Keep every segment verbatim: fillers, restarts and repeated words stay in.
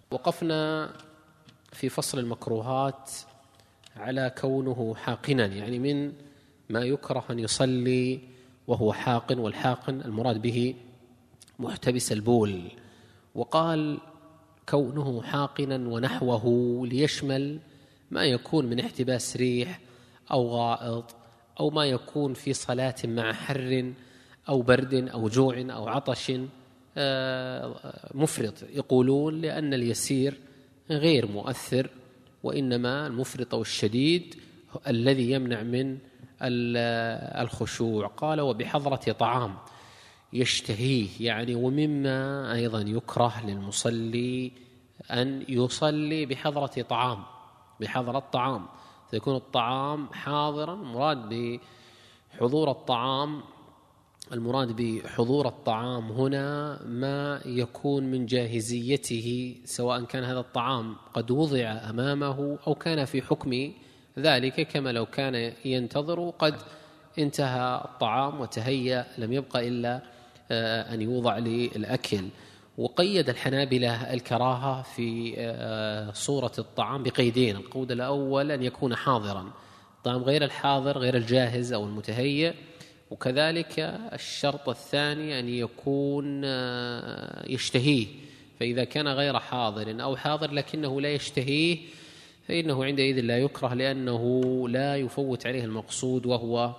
وقفنا في فصل المكروهات على كونه حاقنا، يعني من ما يكره أن يصلي وهو حاقن، والحاقن المراد به محتبس البول. وقال كونه حاقنا ونحوه ليشمل ما يكون من احتباس ريح أو غائط أو ما يكون في صلاة مع حر أو برد أو جوع أو عطش مفرط. يقولون لأن اليسير غير مؤثر، وإنما المفرط والشديد الذي يمنع من الخشوع. قال وبحضرة طعام يشتهيه، يعني ومما أيضا يكره للمصلي أن يصلي بحضرة طعام، بحضرة طعام فيكون الطعام حاضرا. مراد بحضور الطعام المراد بحضور الطعام هنا ما يكون من جاهزيته، سواء كان هذا الطعام قد وضع أمامه أو كان في حكم ذلك، كما لو كان ينتظر قد انتهى الطعام وتهيأ لم يبقى إلا أن يوضع للأكل. وقيد الحنابلة الكراهة في صورة الطعام بقيدين: القول الأول أن يكون حاضرا، الطعام غير الحاضر غير الجاهز أو المتهيأ، وكذلك الشرط الثاني أن يكون يشتهيه، فإذا كان غير حاضر أو حاضر لكنه لا يشتهيه فإنه عندئذ لا يكره، لأنه لا يفوت عليه المقصود وهو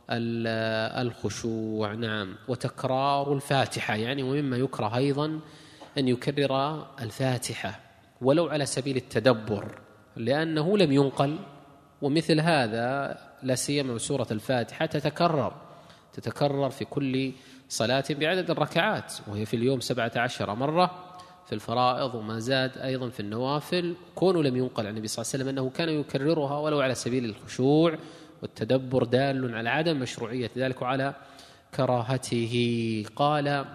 الخشوع. نعم. وتكرار الفاتحة، يعني ومما يكره أيضا أن يكرر الفاتحة ولو على سبيل التدبر، لأنه لم ينقل، ومثل هذا لا سيما سورة الفاتحة تتكرر تتكرر في كل صلاة بعدد الركعات، وهي في اليوم سبعة عشر مرة في الفرائض، وما زاد أيضا في النوافل. كونه لم ينقل عن النبي صلى الله عليه وسلم أنه كان يكررها ولو على سبيل الخشوع والتدبر دال على عدم مشروعية ذلك وعلى كراهته. قال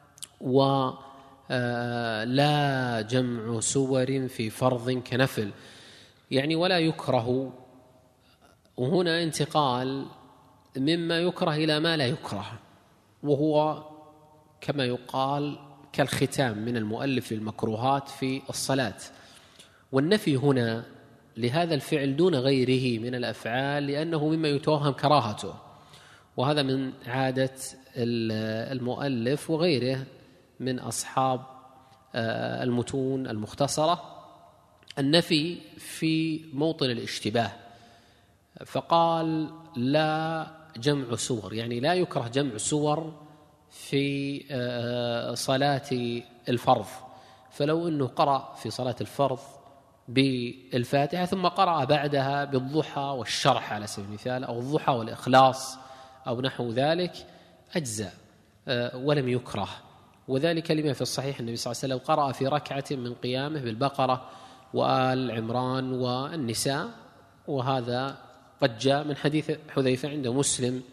ولا جمع سور في فرض كنفل، يعني ولا يكره، وهنا انتقال مما يكره إلى ما لا يكره، وهو كما يقال كالختام من المؤلف للمكروهات في الصلاة. والنفي هنا لهذا الفعل دون غيره من الأفعال لأنه مما يتوهم كراهته، وهذا من عادة المؤلف وغيره من أصحاب المتون المختصرة، النفي في موطن الاشتباه. فقال لا جمع سور، يعني لا يكره جمع سور في صلاة الفرض. فلو أنه قرأ في صلاة الفرض بالفاتحة ثم قرأ بعدها بالضحى والشرح على سبيل المثال، أو الضحى والإخلاص أو نحو ذلك، أجزاء ولم يكره. وذلك لما في الصحيح النبي صلى الله عليه وسلم قرأ في ركعة من قيامه بالبقرة وآل عمران والنساء، وهذا قد جاء من حديث حذيفة عند مسلم.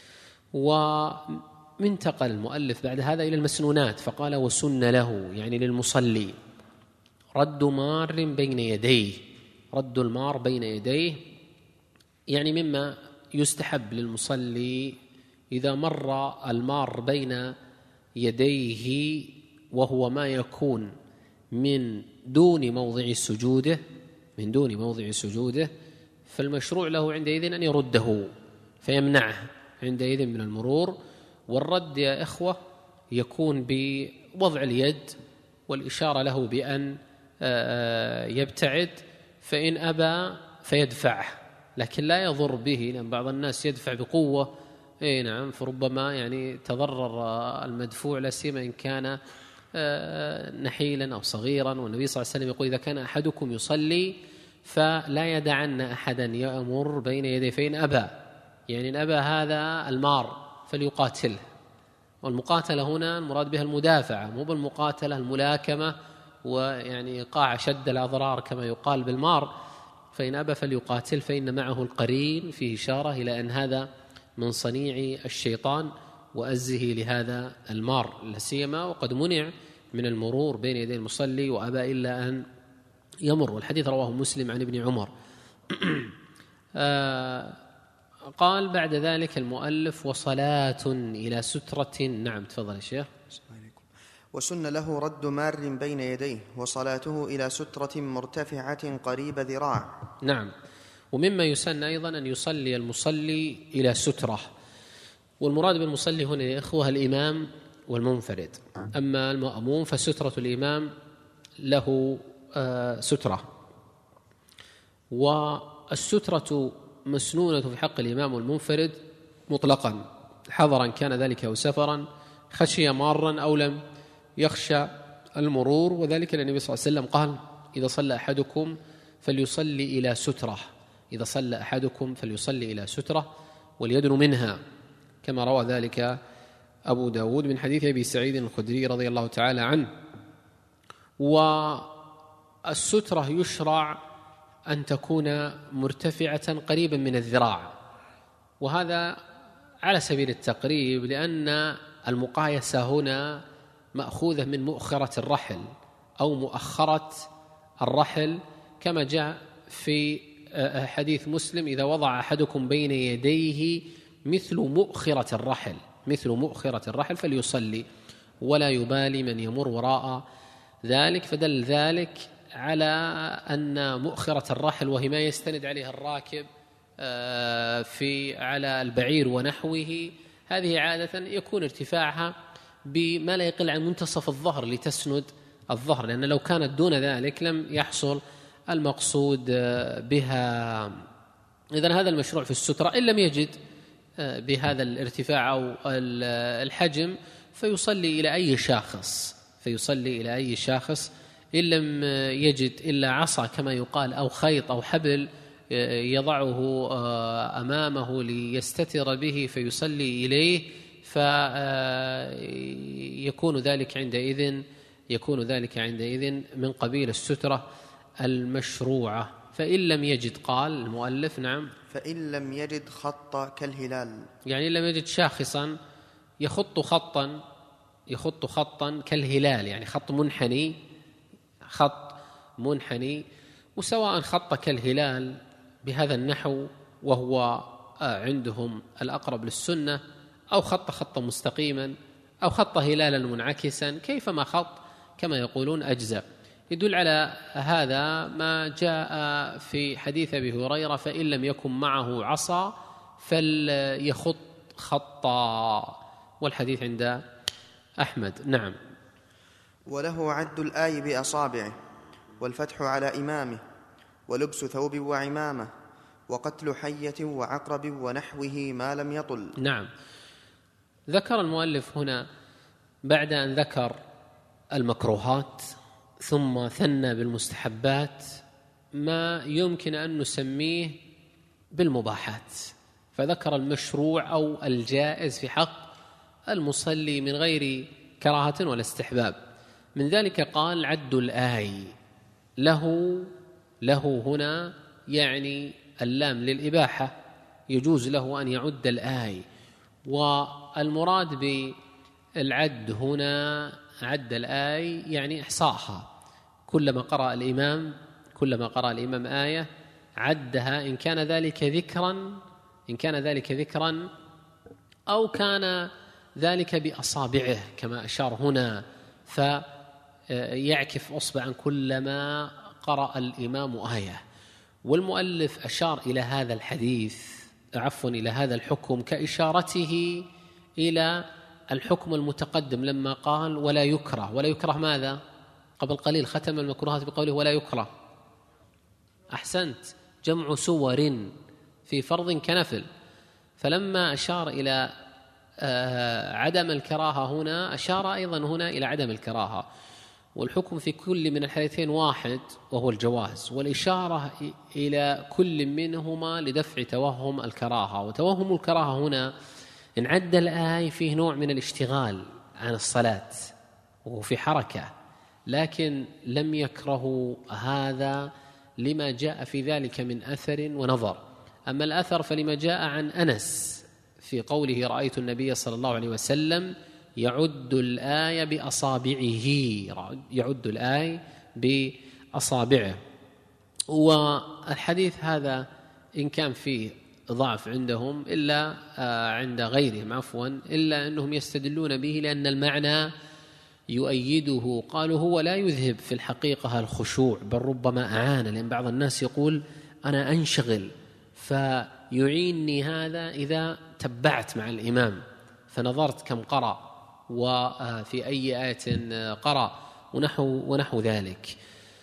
وانتقل المؤلف بعد هذا إلى المسنونات فقال وسن له، يعني للمصلي، رد مار بين يديه، رد المار بين يديه، يعني مما يستحب للمصلي إذا مر المار بين يديه وهو ما يكون من دون موضع سجوده من دون موضع سجوده فالمشروع له عندئذ أن يرده فيمنعه عندئذ من المرور. والرد يا إخوة يكون بوضع اليد والإشارة له بأن يبتعد، فإن أبى فيدفعه، لكن لا يضر به، لأن بعض الناس يدفع بقوة اي نعم فربما يعني تضرر المدفوع، لا سيما إن كان نحيلا أو صغيرا. والنبي صلى الله عليه وسلم يقول إذا كان أحدكم يصلي فلا يدعن أحدا يأمر بين يديه، فإن أبى، يعني إن أبى هذا المار فليقاتله. والمقاتلة هنا المراد بها المدافعة، مو بالمقاتلة الملاكمة ويعني إيقاع شد الأضرار كما يقال بالمار. فإن أبى فليقاتل، فإن معه القرين فيه إشارة إلى أن هذا من صنيع الشيطان وأزه لهذا المار، لا سيما وقد منع من المرور بين يدي المصلي وأبى إلا أن يمر. والحديث رواه مسلم عن ابن عمر. آه قال بعد ذلك المؤلف وصلاة إلى سترة. نعم تفضل يا شيخ. وسن له رد مار بين يديه وصلاته إلى سترة مرتفعة قريب ذراع. نعم. ومما يسن أيضا أن يصلي المصلي إلى سترة، والمراد بالمصلي هنا يا إخوة الإمام والمنفرد. أما المأموم فسترة الإمام له سترة، والسترة مسنونة في حق الإمام والمنفرد مطلقا، حضرا كان ذلك أو سفرا، خشي مارا أو لم يخشى المرور. وذلك النبي صلى الله عليه وسلم قال: إذا صلى أحدكم فليصلي إلى سترة، إذا صلى أحدكم فليصلي إلى سترة وليدن منها، كما روى ذلك أبو داود من حديث أبي سعيد الخدري رضي الله تعالى عنه. والسترة يشرع أن تكون مرتفعة قريبا من الذراع، وهذا على سبيل التقريب، لأن المقايسة هنا مأخوذة من مؤخرة الرحل أو مؤخرة الرحل، كما جاء في حديث مسلم: إذا وضع أحدكم بين يديه مثل مؤخرة الرحل مثل مؤخرة الرحل فليصلي ولا يبالي من يمر وراء ذلك. فدل ذلك على أن مؤخرة الرحل، وهي ما يستند عليها الراكب في على البعير ونحوه، هذه عادة يكون ارتفاعها بما لا يقل عن منتصف الظهر لتسند الظهر، لأن لو كانت دون ذلك لم يحصل المقصود بها. إذن هذا المشروع في السترة، إن لم يجد بهذا الارتفاع أو الحجم فيصلي إلى أي شاخص فيصلي إلى أي شاخص إن لم يجد إلا عصا كما يقال أو خيط أو حبل يضعه أمامه ليستتر به فيصلي إليه، فيكون ذلك عندئذ يكون ذلك عندئذ من قبيل السترة المشروعة. فإن لم يجد، قال المؤلف نعم، فإن لم يجد خط كالهلال، يعني إن لم يجد شاخصا يخط خطا يخط خطا كالهلال، يعني خط منحني خط منحني وسواء خط كالهلال بهذا النحو وهو عندهم الأقرب للسنة، أو خط خطا مستقيما، أو خط هلالا منعكسا، كيفما خط كما يقولون أجزاء. يدل على هذا ما جاء في حديث أبي هريرة: فإن لم يكن معه عصا فليخط خطا، والحديث عند أحمد. نعم. وله عد الآي بأصابعه، والفتح على إمامه، ولبس ثوب وعمامة، وقتل حية وعقرب ونحوه ما لم يطل. نعم. ذكر المؤلف هنا بعد أن ذكر المكروهات ثم ثنى بالمستحبات ما يمكن أن نسميه بالمباحات، فذكر المشروع أو الجائز في حق المصلي من غير كراهة ولا استحباب. من ذلك قال: عد الآي، له له هنا يعني اللام للإباحة، يجوز له أن يعد الآي. والمراد بالعد هنا عد الآي يعني إحصاءها، كلما قرأ الإمام كلما قرأ الإمام آية عدها، إن كان ذلك ذكرا إن كان ذلك ذكرا أو كان ذلك بأصابعه كما أشار هنا، فيعكف أصبعا كلما قرأ الإمام آية. والمؤلف أشار إلى هذا الحديث عفوا إلى هذا الحكم كإشارته إلى الحكم المتقدم لما قال: ولا يكره. ولا يكره ماذا؟ قبل قليل ختم المكروهات بقوله: ولا يكره. أحسنت، جمع سور في فرض كنفل. فلما أشار إلى عدم الكراهة هنا أشار أيضا هنا إلى عدم الكراهة، والحكم في كل من الحالتين واحد وهو الجواز، والإشارة إلى كل منهما لدفع توهم الكراهة. وتوهم الكراهة هنا إن عد الآية فيه نوع من الاشتغال عن الصلاة وفي حركة، لكن لم يكره هذا لما جاء في ذلك من أثر ونظر. أما الأثر فلما جاء عن أنس في قوله: رأيت النبي صلى الله عليه وسلم يعد الآية بأصابعه، يعد الآية بأصابعه. والحديث هذا إن كان فيه ضعف عندهم إلا عند غيرهم عفوا إلا أنهم يستدلون به لأن المعنى يؤيده؟ قالوا هو لا يذهب في الحقيقة الخشوع، بل ربما أعان، لأن بعض الناس يقول أنا أنشغل فيعيني هذا إذا تبعت مع الإمام فنظرت كم قرأ وفي أي آية قرأ ونحو, ونحو ذلك.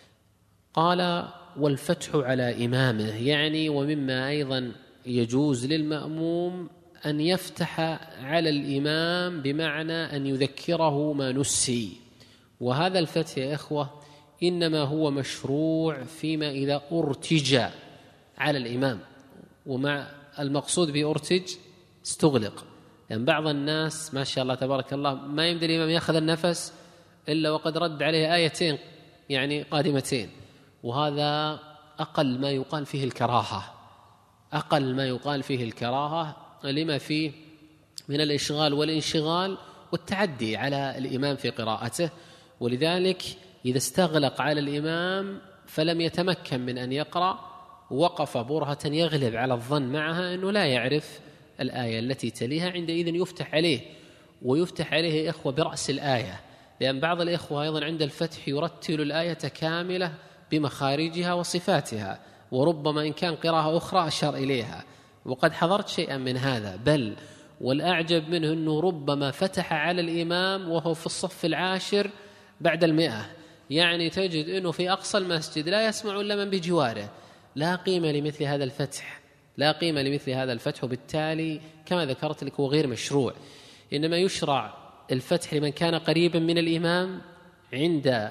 قال والفتح على إمامه، يعني ومما أيضا يجوز للمأموم أن يفتح على الإمام بمعنى أن يذكره ما نسي، وهذا الفتح يا إخوة إنما هو مشروع فيما إذا أرتج على الإمام، ومع المقصود بأرتج استغلق، يعني بعض الناس ما شاء الله تبارك الله ما يمدي الإمام يأخذ النفس إلا وقد رد عليه آيتين يعني قادمتين، وهذا أقل ما يقال فيه الكراهة، أقل ما يقال فيه الكراهة لما فيه من الإشغال والانشغال والتعدي على الإمام في قراءته. ولذلك إذا استغلق على الإمام فلم يتمكن من أن يقرأ وقف برهة يغلب على الظن معها أنه لا يعرف الآية التي تليها، عندئذ يفتح عليه، ويفتح عليه يا إخوة برأس الآية، لأن بعض الإخوة أيضا عند الفتح يرتل الآية كاملة بمخارجها وصفاتها، وربما إن كان قراءة أخرى أشار إليها، وقد حضرت شيئا من هذا. بل والأعجب منه أنه ربما فتح على الإمام وهو في الصف العاشر بعد المئة، يعني تجد أنه في أقصى المسجد لا يسمع إلا من بجواره. لا قيمة لمثل هذا الفتح، لا قيمة لمثل هذا الفتح، وبالتالي كما ذكرت لك هو غير مشروع. إنما يشرع الفتح لمن كان قريبا من الإمام عند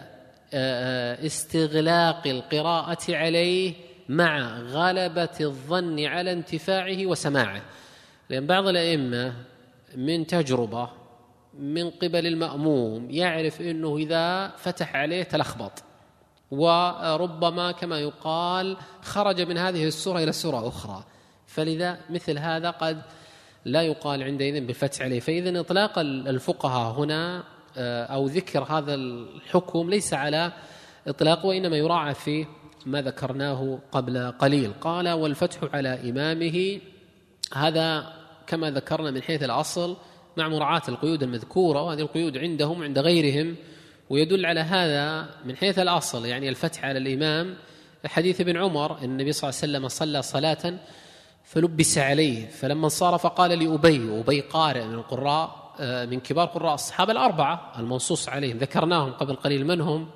استغلاق القراءة عليه مع غلبة الظن على انتفاعه وسماعه، لأن بعض الأئمة من تجربة من قبل المأموم يعرف أنه إذا فتح عليه تلخبط، وربما كما يقال خرج من هذه السورة إلى سورة أخرى، فلذا مثل هذا قد لا يقال عندئذ بالفتح عليه. فإذن إطلاق الفقهاء هنا أو ذكر هذا الحكم ليس على إطلاق، وإنما يراعى فيه ما ذكرناه قبل قليل. قال والفتح على إمامه، هذا كما ذكرنا من حيث الأصل مع مراعاة القيود المذكورة، وهذه القيود عندهم عند غيرهم، ويدل على هذا من حيث الأصل يعني الفتح على الإمام حديث ابن عمر أن النبي صلى الله عليه وسلم صلى صلاة فلبس عليه، فلما انصرف قال لأبي، أبي قارئ من القراء من كبار قراء الصحابة الأربعة المنصوص عليهم، ذكرناهم قبل قليل، من هم؟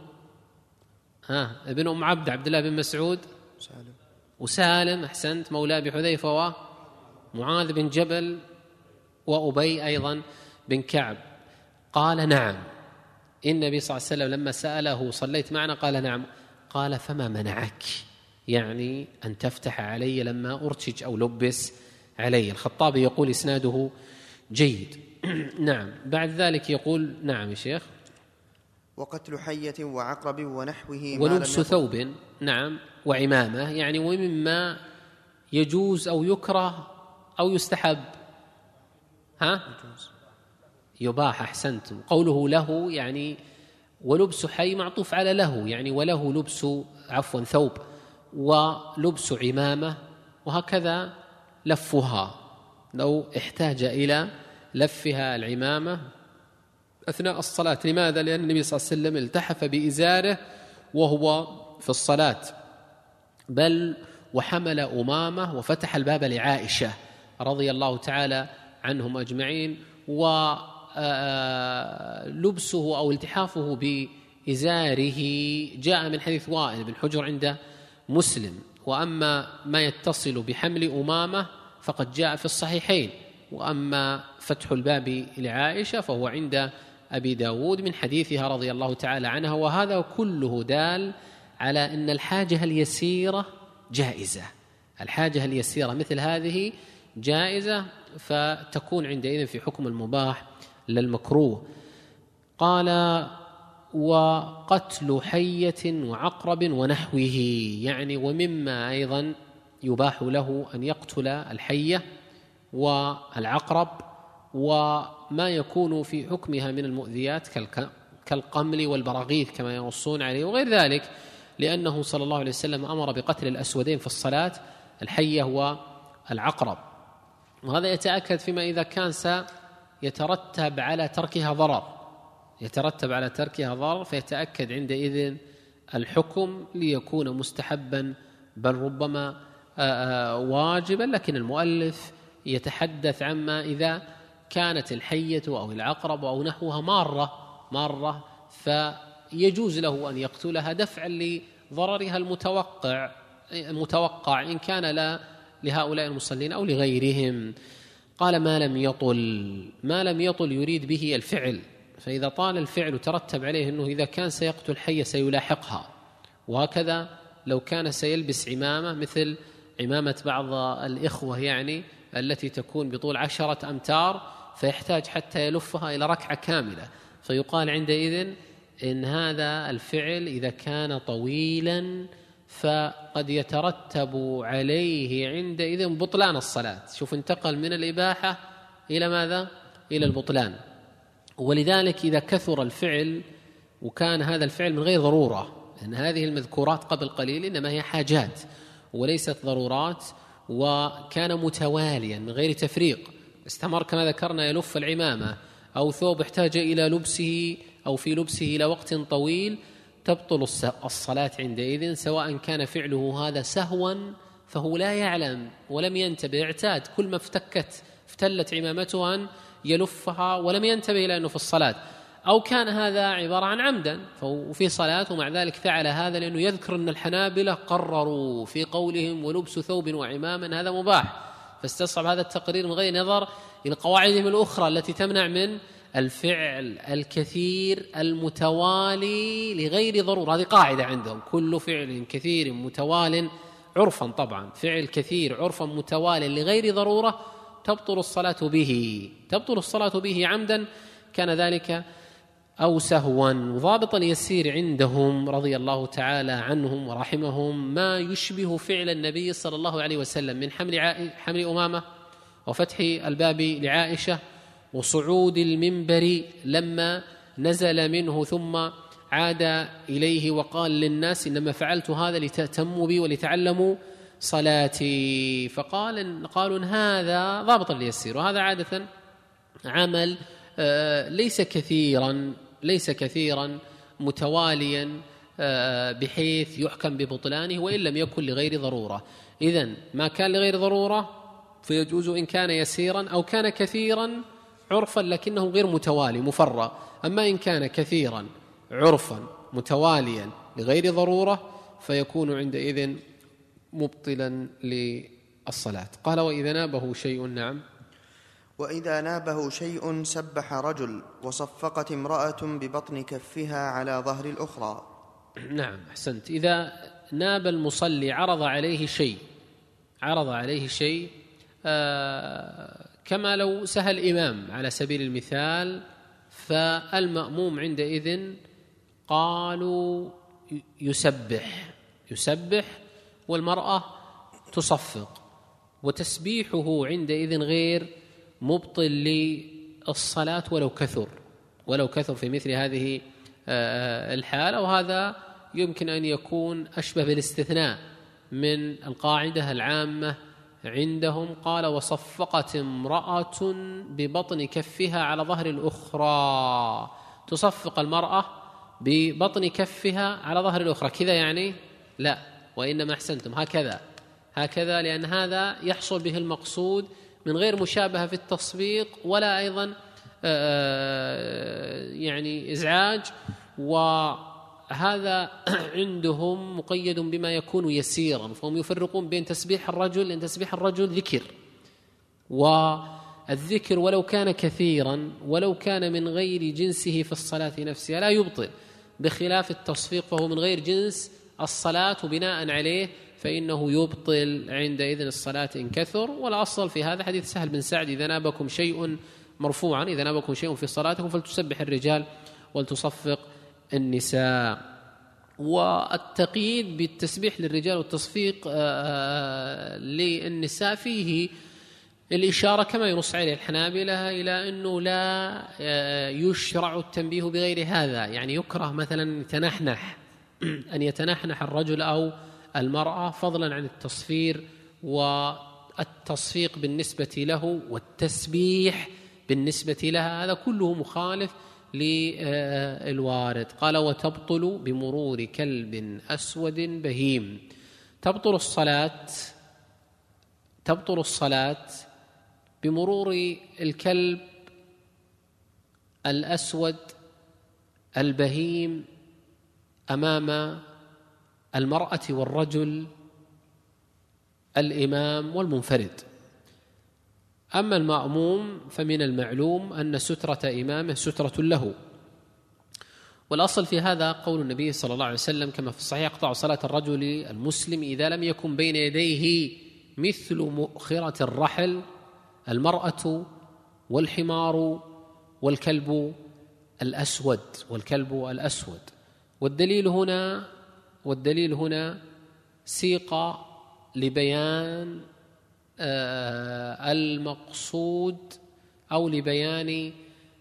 ها ابن أم عبد عبد الله بن مسعود سالم. وسالم أحسنت مولاه بحذيفة، ومعاذ بن جبل، وأبي أيضا بن كعب. قال نعم، النبي صلى الله عليه وسلم لما سأله صليت معنا قال نعم. قال فما منعك، يعني أن تفتح علي لما أرتج أو لبس علي. الخطابي يقول إسناده جيد. نعم. بعد ذلك يقول نعم يا شيخ. وقتل حية وعقرب ونحوه ولبس ثوب، نعم، وعمامة، يعني ومما يجوز أو يكره أو يستحب. ها يباح، أحسنتم. قوله له يعني ولبس حي معطوف على له، يعني وله لبس عفوا ثوب ولبس عمامة، وهكذا لفها لو احتاج إلى لفها العمامة أثناء الصلاة. لماذا؟ لأن النبي صلى الله عليه وسلم التحف بإزاره وهو في الصلاة، بل وحمل أمامة وفتح الباب لعائشة رضي الله تعالى عنهم أجمعين. ولبسه أو التحافه بإزاره جاء من حديث وائل بن حجر عند مسلم، وأما ما يتصل بحمل أمامة فقد جاء في الصحيحين، وأما فتح الباب لعائشة فهو عند أبي داود من حديثها رضي الله تعالى عنها. وهذا كله دال على أن الحاجة اليسيرة جائزة، الحاجة اليسيرة مثل هذه جائزة، فتكون عندئذ في حكم المباح للمكروه. قال وقتل حية وعقرب ونحوه، يعني ومما أيضا يباح له أن يقتل الحية والعقرب وما يكون في حكمها من المؤذيات كالقمل والبراغيث كما ينصون عليه وغير ذلك، لأنه صلى الله عليه وسلم أمر بقتل الأسودين في الصلاة، الحية والعقرب. وهذا يتأكد فيما إذا كان سيترتب على تركها ضرر، يترتب على تركها ضرر، فيتأكد عندئذ الحكم ليكون مستحبا بل ربما واجبا. لكن المؤلف يتحدث عما إذا كانت الحية أو العقرب أو نحوها مارة مارة فيجوز له أن يقتلها دفعا لضررها المتوقع المتوقع إن كان لا لهؤلاء المصلين أو لغيرهم. قال ما لم يطل، ما لم يطل يريد به الفعل، فإذا طال الفعل ترتب عليه أنه إذا كان سيقتل حية سيلاحقها، وهكذا لو كان سيلبس عمامة مثل عمامة بعض الإخوة يعني التي تكون بطول عشرة أمتار فيحتاج حتى يلفها إلى ركعة كاملة، فيقال عندئذ إن هذا الفعل إذا كان طويلا فقد يترتب عليه عندئذ بطلان الصلاة. شوف انتقل من الإباحة إلى ماذا؟ إلى البطلان. ولذلك إذا كثر الفعل وكان هذا الفعل من غير ضرورة، أن هذه المذكورات قبل قليل إنما هي حاجات وليست ضرورات، وكان متواليا من غير تفريق، استمر كما ذكرنا يلف العمامة أو ثوب احتاج إلى لبسه أو في لبسه إلى وقت طويل، تبطل الصلاة عندئذ، سواء كان فعله هذا سهوا فهو لا يعلم ولم ينتبه، اعتاد كل ما افتكت افتلت عمامته أن يلفها ولم ينتبه إلى أنه في الصلاة، أو كان هذا عبارة عن عمدا فهو في صلاة ومع ذلك فعل هذا لأنه يذكر أن الحنابلة قرروا في قولهم ولبس ثوب وعماما هذا مباح، فاستصعب هذا التقرير من غير نظر إلى قواعدهم الأخرى التي تمنع من الفعل الكثير المتوالي لغير ضرورة. هذه قاعدة عندهم، كل فعل كثير متوال عرفا، طبعا فعل كثير عرفا متوال لغير ضرورة تبطل الصلاة به، تبطل الصلاة به عمدا كان ذلك أو سهوا. ضابطا يسير عندهم رضي الله تعالى عنهم ورحمهم ما يشبه فعل النبي صلى الله عليه وسلم من حمل حمل أمامة وفتح الباب لعائشة وصعود المنبر لما نزل منه ثم عاد إليه وقال للناس إنما فعلت هذا لتأتموا بي ولتعلموا صلاتي، فقال قالوا هذا ضابطا ليسير، وهذا عادة عمل ليس كثيرا ليس كثيرا متواليا بحيث يحكم ببطلانه وإن لم يكن لغير ضرورة. إذن ما كان لغير ضرورة فيجوز إن كان يسيرا أو كان كثيرا عرفا لكنه غير متوالي مفرع، أما إن كان كثيرا عرفا متواليا لغير ضرورة فيكون عندئذ مبطلا للصلاة. قال وإذا نابه شيء، نعم، وإذا نابه شيء سبح رجل وصفقت امرأة ببطن كفها على ظهر الأخرى. نعم أحسنت. إذا ناب المصلي عرض عليه شيء عرض عليه شيء آه كما لو سهى الإمام على سبيل المثال، فالمأموم عندئذ قالوا يسبح يسبح والمرأة تصفق، وتسبيحه عندئذ غير مبطل للصلاة ولو كثر ولو كثر في مثل هذه الحالة، وهذا يمكن أن يكون أشبه بالاستثناء من القاعدة العامة عندهم. قال وصفقت امرأة ببطن كفها على ظهر الأخرى، تصفق المرأة ببطن كفها على ظهر الأخرى كذا يعني؟ لا، وإنما أحسنتم هكذا هكذا لأن هذا يحصل به المقصود من غير مشابهة في التصفيق ولا أيضا يعني إزعاج، وهذا عندهم مقيد بما يكون يسيرا، فهم يفرقون بين تسبيح الرجل، لأن تسبيح الرجل ذكر، والذكر ولو كان كثيرا ولو كان من غير جنسه في الصلاة نفسها لا يبطل، بخلاف التصفيق فهو من غير جنس الصلاة وبناء عليه فإنه يبطل عندئذ الصلاة إن كثر. والأصل في هذا حديث سهل بن سعد إذا نابكم شيء مرفوعا إذا نابكم شيء في صلاتكم فلتسبح الرجال ولتصفق النساء. والتقييد بالتسبيح للرجال والتصفيق للنساء فيه الإشارة كما ينص عليه الحنابلة إلى أنه لا يشرع التنبيه بغير هذا، يعني يكره مثلا يتنحنح أن يتنحنح الرجل أو المرأة فضلا عن التصفير والتصفيق بالنسبة له والتسبيح بالنسبة لها، هذا كله مخالف للوارد. قال وتبطل بمرور كلب أسود بهيم. تبطل الصلاة تبطل الصلاة بمرور الكلب الأسود البهيم أمام المرأة والرجل الإمام والمنفرد. أما المأموم فمن المعلوم أن سترة إمامه سترة له، والأصل في هذا قول النبي صلى الله عليه وسلم كما في الصحيح يقطع صلاة الرجل المسلم إذا لم يكن بين يديه مثل مؤخرة الرحل المرأة والحمار والكلب الأسود والكلب الأسود. والدليل هنا والدليل هنا سيق لبيان المقصود أو لبيان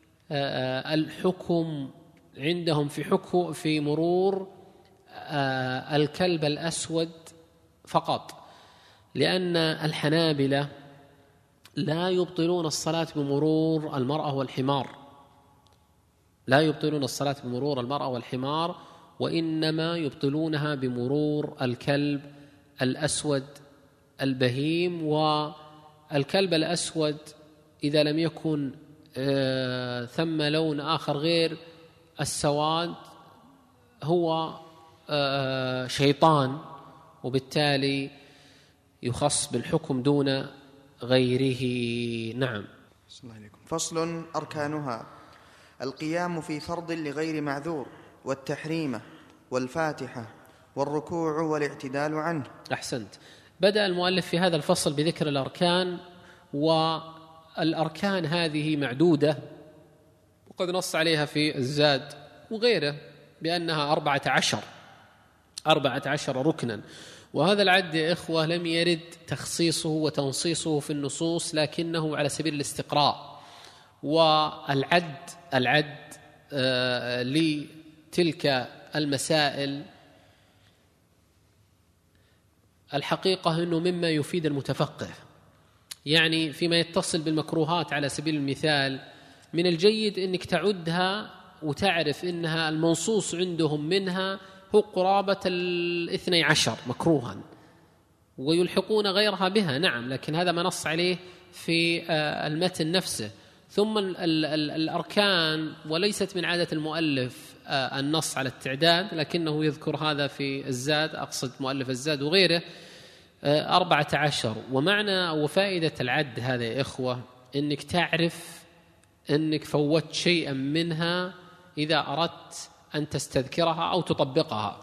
الحكم عندهم في حكم في مرور الكلب الأسود فقط، لأن الحنابلة لا يبطلون الصلاة بمرور المرأة والحمار لا يبطلون الصلاة بمرور المرأة والحمار وإنما يبطلونها بمرور الكلب الأسود البهيم. والكلب الأسود إذا لم يكن آه ثم لون آخر غير السواد هو آه شيطان، وبالتالي يخص بالحكم دون غيره. نعم. فصل. أركانها: القيام في فرض لغير معذور، والتحريمة، والفاتحة، والركوع، والاعتدال عنه. أحسنت. بدأ المؤلف في هذا الفصل بذكر الأركان، والأركان هذه معدودة وقد نص عليها في الزاد وغيره بأنها أربعة عشر أربعة عشر ركنا، وهذا العد يا إخوة لم يرد تخصيصه وتنصيصه في النصوص لكنه على سبيل الاستقراء. والعد العد آه لتلك المسائل الحقيقة أنه مما يفيد المتفقه، يعني فيما يتصل بالمكروهات على سبيل المثال من الجيد أنك تعدها وتعرف أنها المنصوص عندهم منها هو قرابة الاثني عشر مكروها، ويلحقون غيرها بها. نعم، لكن هذا ما نص عليه في المتن نفسه. ثم الأركان، وليست من عادة المؤلف النص على التعداد، لكنه يذكر هذا في الزاد، أقصد مؤلف الزاد وغيره، أربعة عشر. ومعنى وفائدة العد هذا يا إخوة أنك تعرف أنك فوت شيئا منها إذا أردت أن تستذكرها أو تطبقها،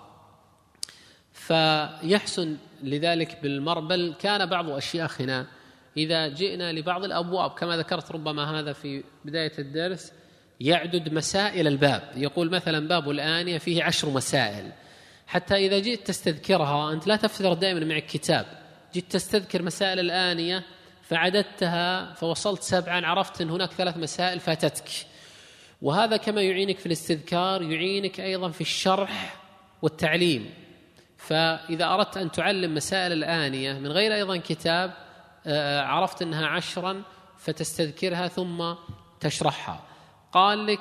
فيحسن لذلك بالمر. بل كان بعض أشياخنا إذا جئنا لبعض الأبواب كما ذكرت ربما هذا في بداية الدرس يعدد مسائل الباب، يقول مثلا باب الآنية فيه عشر مسائل، حتى إذا جئت تستذكرها أنت لا تفتر دائما معك كتاب، جئت تستذكر مسائل الآنية فعددتها فوصلت سبعا، عرفت أن هناك ثلاث مسائل فاتتك. وهذا كما يعينك في الاستذكار يعينك أيضا في الشرح والتعليم. فإذا أردت أن تعلم مسائل الآنية من غير أيضا كتاب عرفت أنها عشرا فتستذكرها ثم تشرحها. قال لك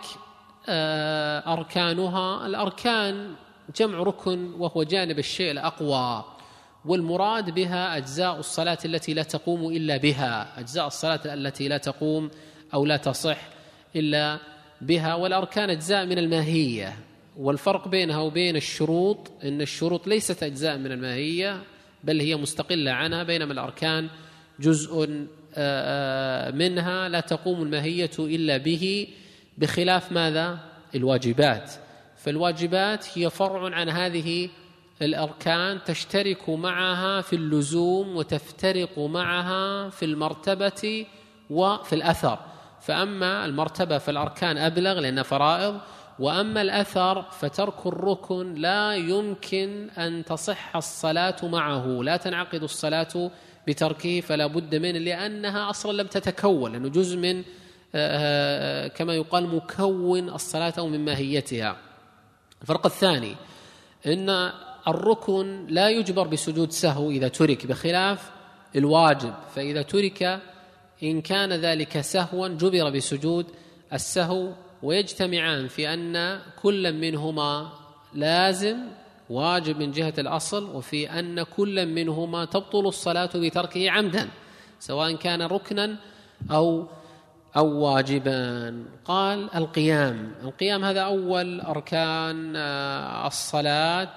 أركانها، الأركان جمع ركن وهو جانب الشيء الأقوى، والمراد بها أجزاء الصلاة التي لا تقوم إلا بها، أجزاء الصلاة التي لا تقوم أو لا تصح إلا بها. والأركان أجزاء من الماهية، والفرق بينها وبين الشروط إن الشروط ليست أجزاء من الماهية بل هي مستقلة عنها، بينما الأركان جزء منها لا تقوم الماهية إلا به، بخلاف ماذا؟ الواجبات. فالواجبات هي فرع عن هذه الأركان، تشترك معها في اللزوم وتفترق معها في المرتبة وفي الأثر. فأما المرتبة فالأركان أبلغ لأنها فرائض، وأما الأثر فترك الركن لا يمكن أن تصح الصلاة معه، لا تنعقد الصلاة بتركه، فلا بد منه لأنها أصلا لم تتكون، لأنه جزء من كما يقال مكون الصلاة أو من ماهيتها. الفرق الثاني أن الركن لا يجبر بسجود سهو إذا ترك، بخلاف الواجب، فإذا ترك إن كان ذلك سهوا جبر بسجود السهو ويجتمعان في أن كل منهما لازم واجب من جهة الأصل، وفي أن كل منهما تبطل الصلاة بتركه عمدا سواء كان ركنا أو أو واجبا. قال القيام، القيام هذا أول أركان الصلاة،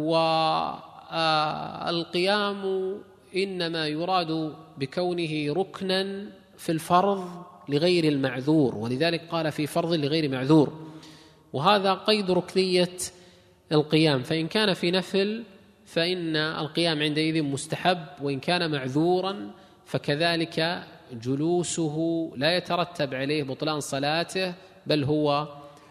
والقيام إنما يراد بكونه ركنا في الفرض لغير المعذور، ولذلك قال في فرض لغير معذور، وهذا قيد ركنية القيام. فإن كان في نفل فإن القيام عندئذ مستحب، وإن كان معذورا فكذلك جلوسه لا يترتب عليه بطلان صلاته، بل هو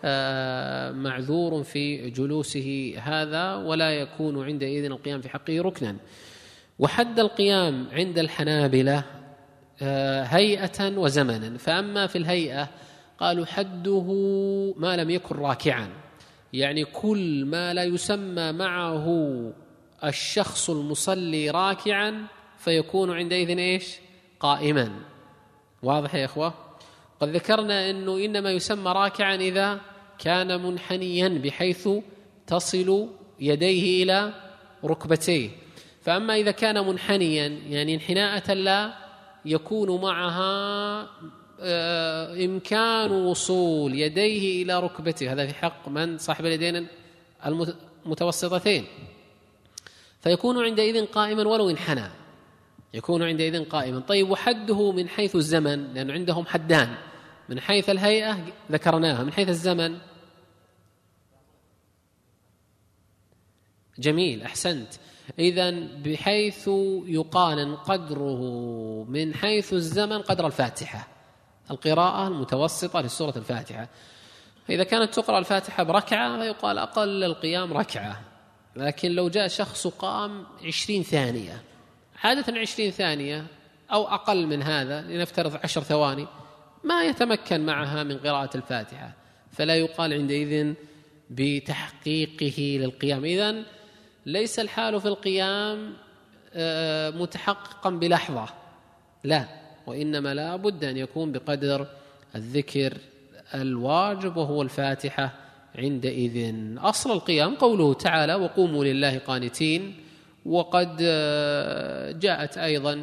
معذور في جلوسه هذا، ولا يكون عندئذ القيام في حقه ركنا. وحد القيام عند الحنابلة هيئة وزمنا، فأما في الهيئة قالوا حده ما لم يكن راكعا، يعني كل ما لا يسمى معه الشخص المصلي راكعا فيكون عندئذ إيش؟ قائما. واضح يا إخوة؟ قد ذكرنا أنه إنما يسمى راكعا إذا كان منحنيا بحيث تصل يديه إلى ركبتيه، فأما إذا كان منحنيا يعني انحناءة لا يكون معها إمكان وصول يديه إلى ركبته، هذا في حق من صاحب اليدين المتوسطتين، فيكون عندئذ قائما ولو انحنى، يكون عندئذ قائما. طيب وحده من حيث الزمن، لأن عندهم حدان، من حيث الهيئة ذكرناها، من حيث الزمن جميل أحسنت. إذن بحيث يقارن قدره من حيث الزمن قدر الفاتحة، القراءة المتوسطة لسورة الفاتحة. إذا كانت تقرأ الفاتحة بركعة فيقال أقل القيام ركعة، لكن لو جاء شخص قام عشرين ثانية، عادة عشرين ثانية أو أقل من هذا، لنفترض عشر ثواني، ما يتمكن معها من قراءة الفاتحة، فلا يقال عندئذ بتحقيقه للقيام. إذن ليس الحال في القيام متحققا بلحظة، لا، وإنما لا بد أن يكون بقدر الذكر الواجب وهو الفاتحة عندئذ. أصل القيام قوله تعالى وقوموا لله قانتين، وقد جاءت أيضا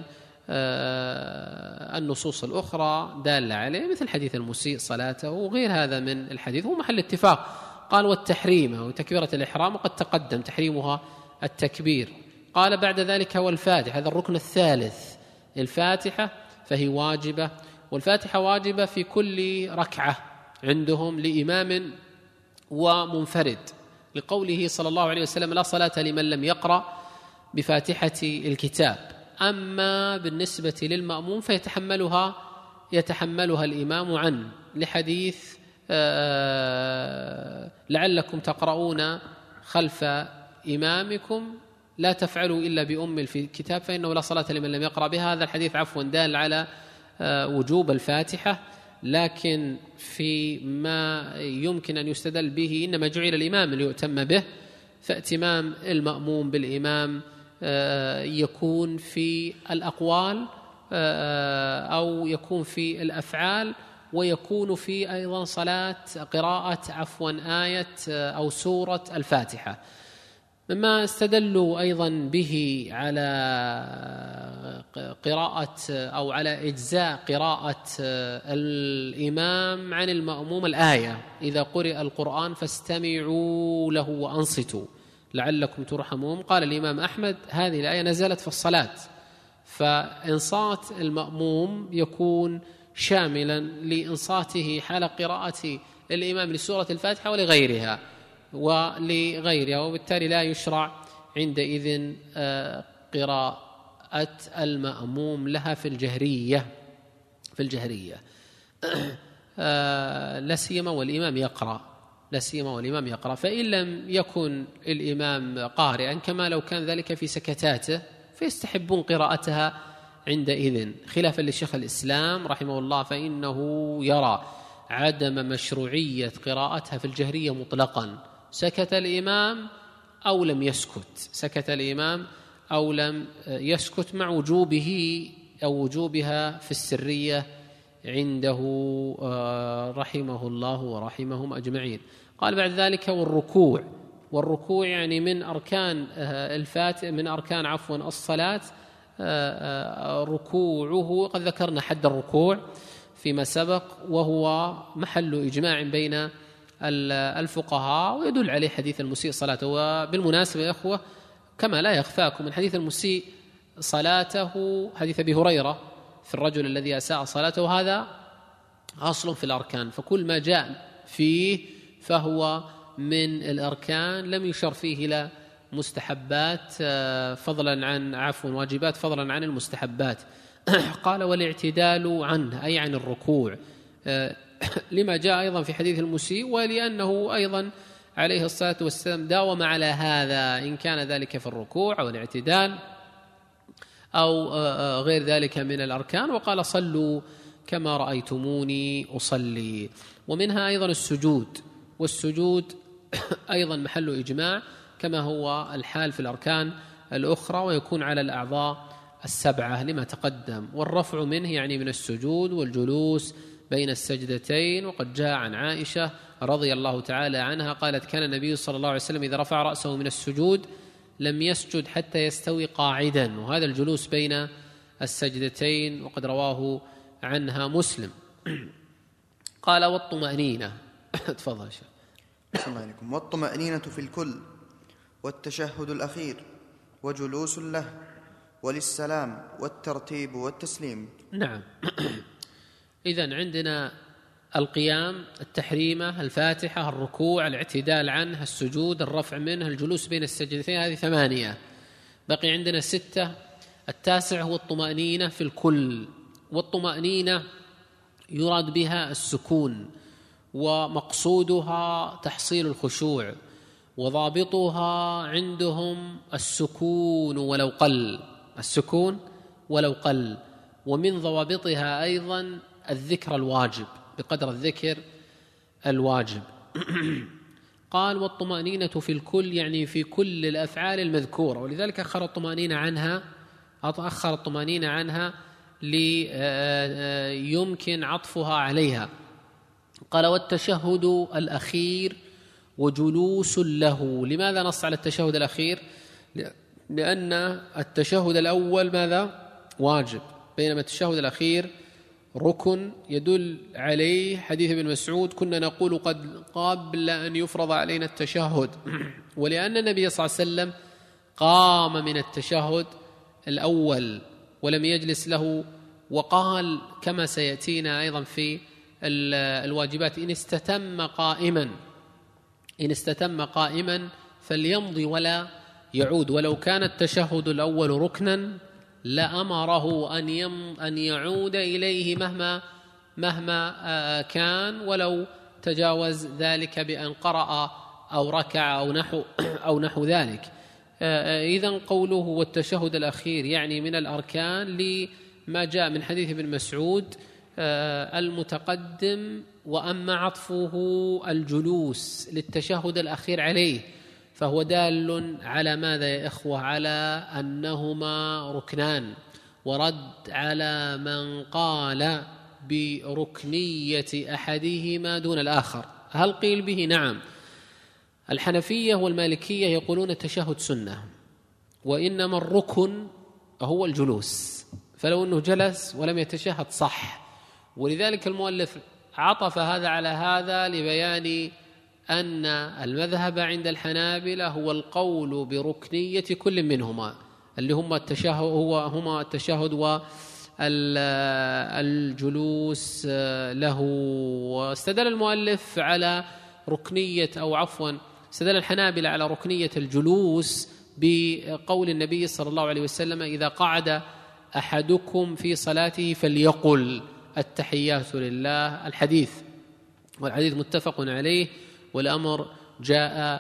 النصوص الأخرى دالة عليه مثل حديث المسيء صلاته وغير هذا من الحديث، هو محل اتفاق. قال والتحريم وتكبيرة الإحرام، وقد تقدم تحريمها التكبير. قال بعد ذلك هو الفاتحة، هذا الركن الثالث، الفاتحة فهي واجبة، والفاتحة واجبة في كل ركعة عندهم لإمام ومنفرد، لقوله صلى الله عليه وسلم لا صلاة لمن لم يقرأ بفاتحة الكتاب. أما بالنسبة للمأموم فيتحملها يتحملها الإمام عنه، لحديث آه لعلكم تقرؤون خلف إمامكم لا تفعلوا إلا بأم الكتاب فإنه لا صلاة لمن لم يقرأ بها. هذا الحديث عفوا دال على آه وجوب الفاتحة، لكن في ما يمكن أن يستدل به إنما جعل الإمام ليؤتم به، فائتمام المأموم بالإمام آه يكون في الأقوال آه أو يكون في الأفعال، ويكون في أيضا صلاة قراءة عفوا آية أو سورة الفاتحة. مما استدلوا أيضا به على قراءة أو على إجزاء قراءة الإمام عن المأموم الآية، إذا قرئ القرآن فاستمعوا له وأنصتوا لعلكم ترحمون. قال الإمام أحمد هذه الآية نزلت في الصلاة، فإنصات المأموم يكون شاملا لإنصاته حال قراءة الإمام لسورة الفاتحة ولغيرها ولغيرها وبالتالي لا يشرع عندئذ قراءة المأموم لها في الجهرية في الجهرية لا سيما والإمام يقرأ لا سيما والإمام يقرأ فإن لم يكن الإمام قارئا كما لو كان ذلك في سكتاته فيستحبون قراءتها عندئذ، خلافا للشيخ الإسلام رحمه الله فإنه يرى عدم مشروعية قراءتها في الجهرية مطلقا، سكت الإمام أو لم يسكت سكت الإمام أو لم يسكت مع وجوبه أو وجوبها في السرية عنده رحمه الله ورحمهم أجمعين. قال بعد ذلك والركوع، والركوع يعني من أركان الفاتحة، من أركان عفوا الصلاة ركوعه. قد ذكرنا حد الركوع فيما سبق، وهو محل إجماع بين الفقهاء، ويدل عليه حديث المسيء صلاته. وبالمناسبة يا أخوة، كما لا يخفاكم من حديث المسيء صلاته حديث أبي هريرة في الرجل الذي أساء صلاته، هذا أصل في الأركان، فكل ما جاء فيه فهو من الأركان، لم يشر فيه إلى مستحبات فضلا عن عفوا واجبات فضلا عن المستحبات. قال والاعتدال عنه أي عن الركوع، لما جاء أيضا في حديث المسيء، ولأنه أيضا عليه الصلاة والسلام داوم على هذا، إن كان ذلك في الركوع أو الاعتدال أو غير ذلك من الأركان. وقال صلوا كما رأيتموني أصلي. ومنها أيضا السجود، والسجود أيضا محل إجماع كما هو الحال في الأركان الأخرى، ويكون على الأعضاء السبعة لما تقدم. والرفع منه يعني من السجود والجلوس بين السجدتين. وقد جاء عن عائشة رضي الله تعالى عنها قالت كان النبي صلى الله عليه وسلم إذا رفع رأسه من السجود لم يسجد حتى يستوي قاعدا، وهذا الجلوس بين السجدتين وقد رواه عنها مسلم. قال والطمأنينة. تفضل شيخ. السلام عليكم. والطمأنينة في الكل، والتشهد الأخير، وجلوس له، وللسلام، والترتيب والتسليم. نعم. إذن عندنا القيام، التحريمة، الفاتحة، الركوع، الاعتدال عنه، السجود، الرفع منه، الجلوس بين السجدتين، هذه ثمانية. بقي عندنا ستة. التاسع هو الطمأنينة في الكل. والطمأنينة يراد بها السكون، ومقصودها تحصيل الخشوع، وضابطها عندهم السكون ولو قل، السكون ولو قل. ومن ضوابطها أيضا الذكر الواجب بقدر الذكر الواجب. قال والطمأنينة في الكل يعني في كل الأفعال المذكورة، ولذلك أخر الطمأنينة عنها أخر الطمأنينة عنها ليمكن عطفها عليها. قال والتشهد الأخير وجلوس له. لماذا نص على التشهد الأخير؟ لأن التشهد الأول ماذا؟ واجب، بينما التشهد الأخير ركن يدل عليه حديث ابن مسعود كنا نقول قد قبل أن يفرض علينا التشهد. ولأن النبي صلى الله عليه وسلم قام من التشهد الأول ولم يجلس له، وقال كما سيأتينا أيضا في الواجبات إن استتم قائما إن استتم قائما فليمضي ولا يعود. ولو كان التشهد الأول ركنا لأمره أن يم أن يعود إليه مهما مهما كان، ولو تجاوز ذلك بأن قرأ أو ركع أو نحو أو نحو ذلك. إذن قوله والتشهد الأخير يعني من الأركان لما جاء من حديث ابن مسعود المتقدم. وأما عطفه الجلوس للتشهد الأخير عليه فهو دال على ماذا يا إخوة؟ على أنهما ركنان، ورد على من قال بركنية أحدهما دون الآخر. هل قيل به؟ نعم. الحنفية والمالكية يقولون التشهد سنة، وإنما الركن هو الجلوس، فلو أنه جلس ولم يتشهد صح. ولذلك المؤلف عطف هذا على هذا لبيان أن المذهب عند الحنابلة هو القول بركنية كل منهما، اللي هما التشهد هو هما التشهد والجلوس له. واستدل المؤلف على ركنية أو عفوا استدل الحنابلة على ركنية الجلوس بقول النبي صلى الله عليه وسلم إذا قعد أحدكم في صلاته فليقل التحيات لله، الحديث، والحديث متفق عليه. والأمر جاء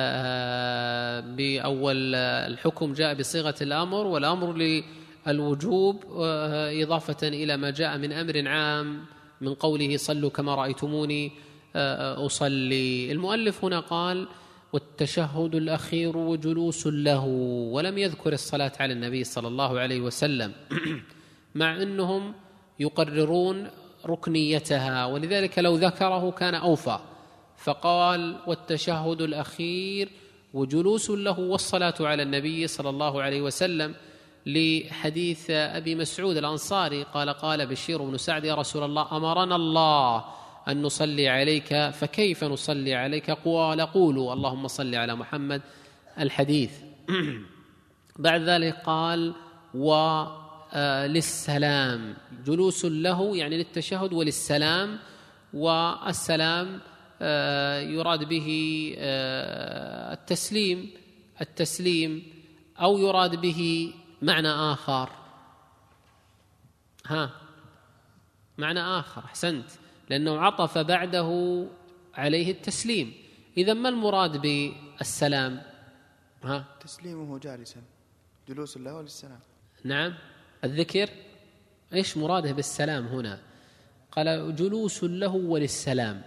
بأول الحكم جاء بصيغة الأمر، والأمر للوجوب إضافة إلى ما جاء من أمر عام من قوله صلوا كما رأيتموني أصلي. المؤلف هنا قال والتشهد الأخير وجلوس له، ولم يذكر الصلاة على النبي صلى الله عليه وسلم، مع أنهم يقررون ركنيتها، ولذلك لو ذكره كان أوفى، فقال والتشهد الأخير وجلوس له والصلاة على النبي صلى الله عليه وسلم، لحديث أبي مسعود الأنصاري قال قال بشير بن سعد يا رسول الله أمرنا الله أن نصلي عليك فكيف نصلي عليك؟ قال قولوا اللهم صل على محمد الحديث. بعد ذلك قال وللسلام، جلوس له يعني للتشهد وللسلام، والسلام يراد به التسليم التسليم أو يراد به معنى آخر. ها معنى آخر، أحسنت، لأنه عطف بعده عليه التسليم. إذن ما المراد بالسلام؟ ها تسليمه جالسا، جلوس له وللسلام. نعم، الذكر إيش مراده بالسلام هنا؟ قال جلوس له وللسلام.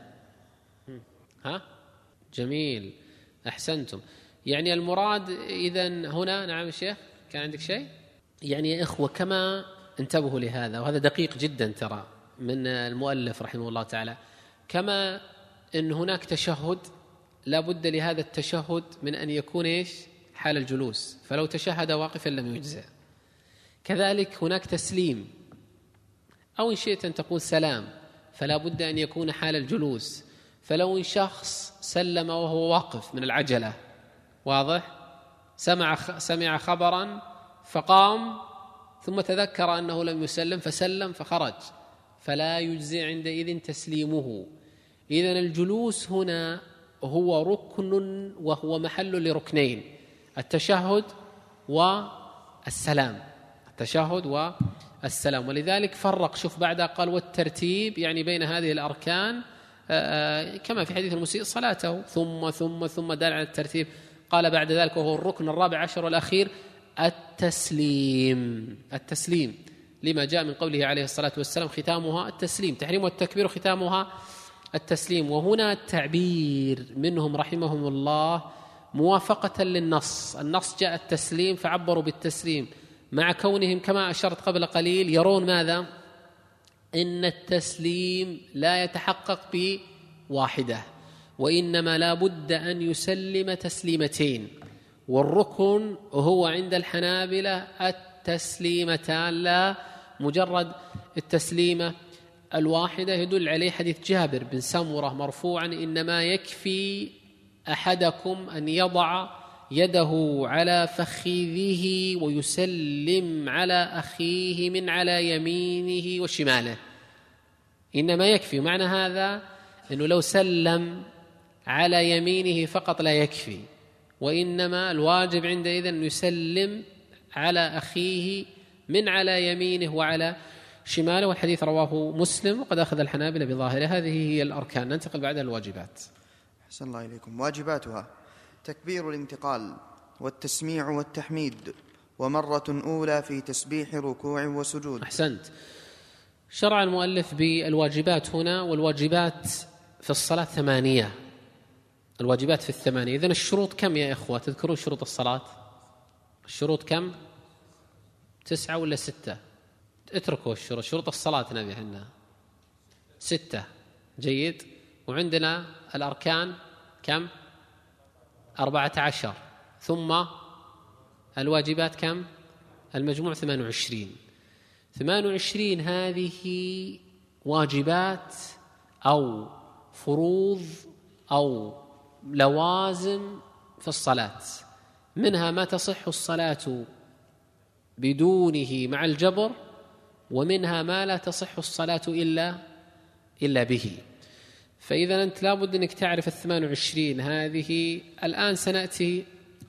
ها جميل، أحسنتم. يعني المراد إذن هنا، نعم الشيخ كان عندك شيء؟ يعني يا إخوة كما انتبهوا لهذا، وهذا دقيق جدا ترى من المؤلف رحمه الله تعالى، كما أن هناك تشهد لا بد لهذا التشهد من أن يكون إيش؟ حال الجلوس، فلو تشهد واقفا لم يجزئ. كذلك هناك تسليم، أو إن شئت أن تقول سلام، فلا بد أن يكون حال الجلوس. فلو إن شخص سلم وهو واقف من العجلة، واضح، سمع سمع خبرا فقام ثم تذكر أنه لم يسلم فسلم فخرج، فلا يجزي عندئذ تسليمه. إذن الجلوس هنا هو ركن وهو محل لركنين، التشهد والسلام، التشهد والسلام. ولذلك فرق، شوف بعدها قال والترتيب، يعني بين هذه الأركان كما في حديث المسيء صلاته، ثم ثم ثم دال على الترتيب. قال بعد ذلك وهو الركن الرابع عشر والأخير التسليم، التسليم لما جاء من قوله عليه الصلاة والسلام ختامها التسليم، تحريم والتكبير ختامها التسليم. وهنا التعبير منهم رحمهم الله موافقة للنص، النص جاء التسليم فعبروا بالتسليم، مع كونهم كما أشرت قبل قليل يرون ماذا؟ إن التسليم لا يتحقق بواحدة، وإنما لا بد أن يسلم تسليمتين، والركن هو عند الحنابلة التسليمتان لا مجرد التسليمة الواحدة. يدل عليه حديث جابر بن سمرة مرفوعا إنما يكفي أحدكم أن يضع يده على فخذه ويسلم على أخيه من على يمينه وشماله، إنما يكفي. معنى هذا أنه لو سلم على يمينه فقط لا يكفي، وإنما الواجب عندئذ أن يسلم على أخيه من على يمينه وعلى شماله. والحديث رواه مسلم، وقد أخذ الحنابلة بظاهره. هذه هي الأركان. ننتقل بعدها الواجبات. أحسن الله إليكم. واجباتها تكبير الانتقال والتسميع والتحميد، ومرة أولى في تسبيح ركوع وسجود. أحسنت. شرع المؤلف بالواجبات هنا، والواجبات في الصلاة ثمانية، الواجبات في الثمانية. إذن الشروط كم يا إخوة؟ تذكرون شروط الصلاة؟ الشروط كم؟ تسعة ولا ستة؟ اتركوا الشروط، شروط الصلاة نبي احنا ستة. جيد. وعندنا الأركان كم؟ أربعة عشر. ثم الواجبات كم؟ المجموع ثمان وعشرين. ثمان وعشرين هذه واجبات أو فروض أو لوازم في الصلاة، منها ما تصح الصلاة بدونه مع الجبر، ومنها ما لا تصح الصلاة إلا إلا به. فإذا أنت لابد أنك تعرف الثمان وعشرين هذه. الآن سنأتي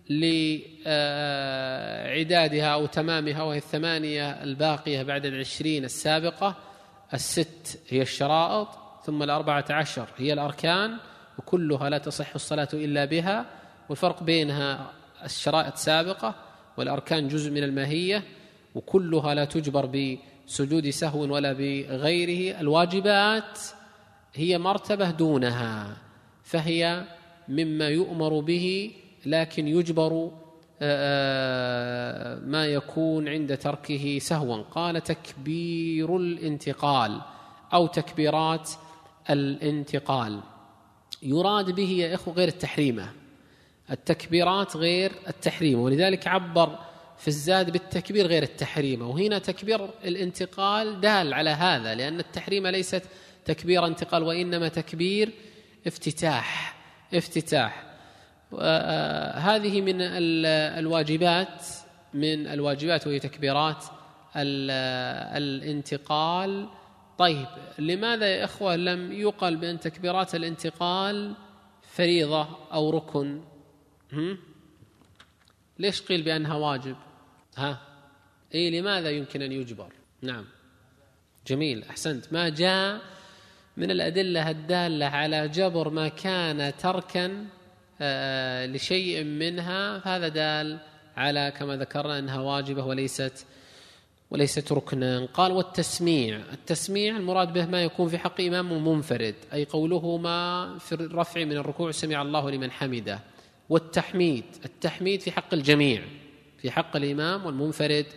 لعدادها أو تمامها، وهي الثمانية الباقية بعد العشرين السابقة. الست هي الشرائط، ثم الأربعة عشر هي الأركان، وكلها لا تصح الصلاة إلا بها. والفرق بينها الشرائط سابقة والأركان جزء من الماهية، وكلها لا تجبر بسجود سهو ولا بغيره. الواجبات هي مرتبة دونها، فهي مما يؤمر به لكن يجبر ما يكون عند تركه سهوا. قال تكبير الانتقال أو تكبيرات الانتقال. يراد به يا إخوة غير التحريمة، التكبيرات غير التحريم، ولذلك عبر في الزاد بالتكبير غير التحريمة. وهنا تكبير الانتقال دال على هذا، لأن التحريمة ليست تكبير انتقال وإنما تكبير افتتاح افتتاح هذه من الواجبات من الواجبات وهي تكبيرات الانتقال. طيب لماذا يا إخوة لم يقل بأن تكبيرات الانتقال فريضة أو ركن؟ هم؟ ليش قيل بأنها واجب؟ ها إيه لماذا يمكن أن يجبر؟ نعم جميل أحسنت. ما جاء من الأدلة الدالة على جبر ما كان تركا آه لشيء منها، هذا دال على كما ذكرنا أنها واجبة وليست وليست ركنا. قال والتسميع، التسميع المراد به ما يكون في حق إمام منفرد، أي قوله ما في الرفع من الركوع سمع الله لمن حمده. والتحميد، التحميد في حق الجميع، في حق الإمام والمنفرد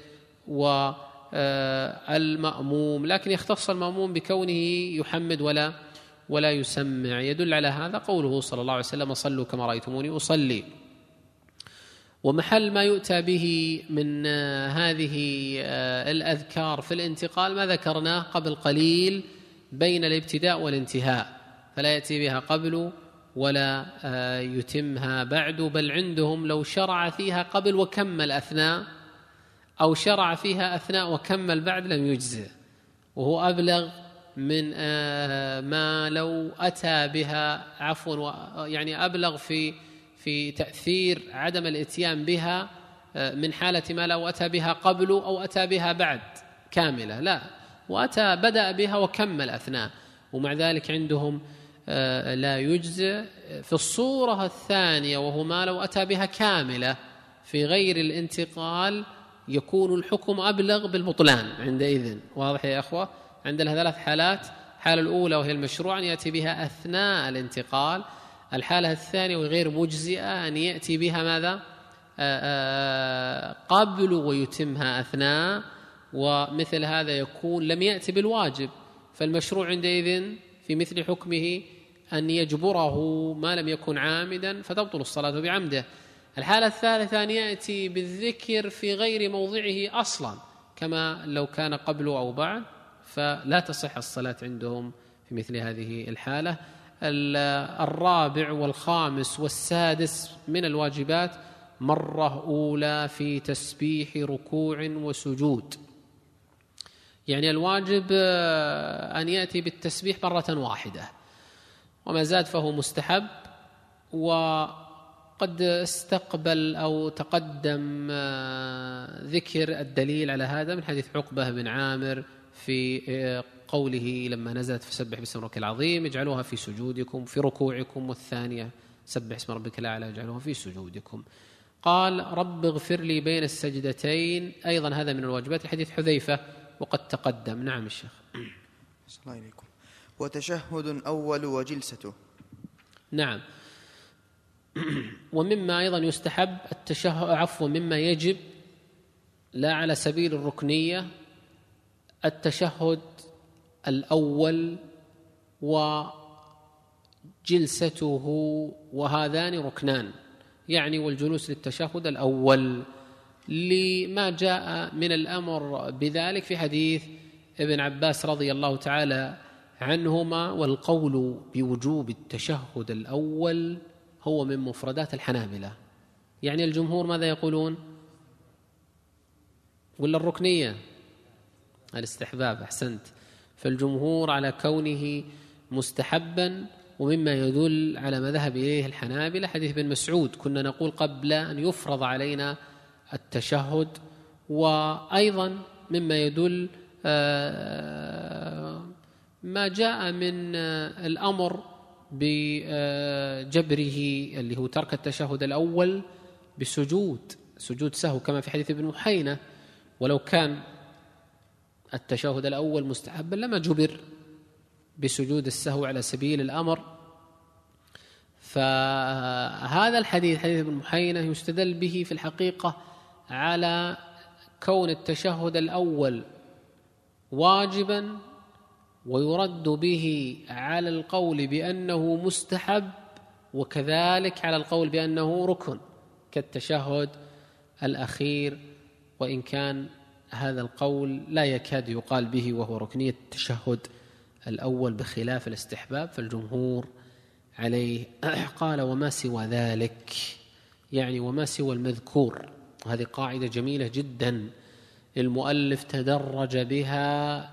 والمأموم، لكن يختص المأموم بكونه يحمد ولا ولا يسمع. يدل على هذا قوله صلى الله عليه وسلم صلوا كما رأيتموني أصلي. ومحل ما يؤتى به من هذه الأذكار في الانتقال ما ذكرناه قبل قليل بين الابتداء والانتهاء، فلا يأتي بها قبل ولا يتمها بعد، بل عندهم لو شرع فيها قبل وكمل أثناء أو شرع فيها أثناء وكمل بعد لم يجزئ، وهو أبلغ من ما لو أتى بها عفوا يعني أبلغ في في تأثير عدم الاتيان بها من حالة ما لو أتى بها قبل أو أتى بها بعد كاملة، لا وأتى بدأ بها وكمل أثناء، ومع ذلك عندهم لا يجزئ. في الصورة الثانية وهو ما لو أتى بها كاملة في غير الانتقال يكون الحكم أبلغ بالبطلان عندئذ. واضح يا أخوة؟ عندنا ثلاث حالات، الحالة الأولى وهي المشروع أن يأتي بها أثناء الانتقال، الحالة الثانية وغير مجزئة أن يأتي بها ماذا؟ قبل ويتمها أثناء، ومثل هذا يكون لم يأتي بالواجب، فالمشروع عندئذ في مثل حكمه أن يجبره ما لم يكن عامدا فتبطل الصلاة بعمده. الحالة الثالثة أن يأتي بالذكر في غير موضعه أصلا كما لو كان قبل أو بعد، فلا تصح الصلاة عندهم في مثل هذه الحالة. الرابع والخامس والسادس من الواجبات مرة أولى في تسبيح ركوع وسجود، يعني الواجب أن يأتي بالتسبيح مرة واحدة، وما زاد فهو مستحب. وقد استقبل أو تقدم ذكر الدليل على هذا من حديث عقبة بن عامر في قوله لما نزلت فسبح باسم ربك العظيم اجعلوها في سجودكم في ركوعكم، والثانية سبح اسم ربك الأعلى اجعلوها في سجودكم. قال رب اغفر لي بين السجدتين، أيضا هذا من الواجبات حديث حذيفة وقد تقدم. نعم الشيخ. السلام عليكم. وتشهد أول وجلسته. نعم. ومما أيضا يستحب التشهد عفوا مما يجب لا على سبيل الركنية التشهد الأول وجلسته، وهذان ركنان، يعني والجلوس للتشهد الأول لما جاء من الأمر بذلك في حديث ابن عباس رضي الله تعالى عنهما. والقول بوجوب التشهد الأول هو من مفردات الحنابلة، يعني الجمهور ماذا يقولون؟ ولا الركنية؟ الاستحباب، أحسنت. فالجمهور على كونه مستحبا، ومما يدل على ما ذهب إليه الحنابلة حديث ابن مسعود كنا نقول قبل أن يفرض علينا التشهد. وأيضا مما يدل ما جاء من الأمر بجبره اللي هو ترك التشهد الأول بسجود سجود سهو كما في حديث ابن محينة، ولو كان التشهد الأول مستحبا لما جبر بسجود السهو على سبيل الأمر. فهذا الحديث حديث ابن محينة يستدل به في الحقيقة على كون التشهد الأول واجبا ويرد به على القول بأنه مستحب، وكذلك على القول بأنه ركن كالتشهد الأخير، وإن كان هذا القول لا يكاد يقال به وهو ركنية التشهد الأول بخلاف الاستحباب، فالجمهور عليه. قال وما سوى ذلك، يعني وما سوى المذكور، وهذه قاعدة جميلة جدا المؤلف تدرج بها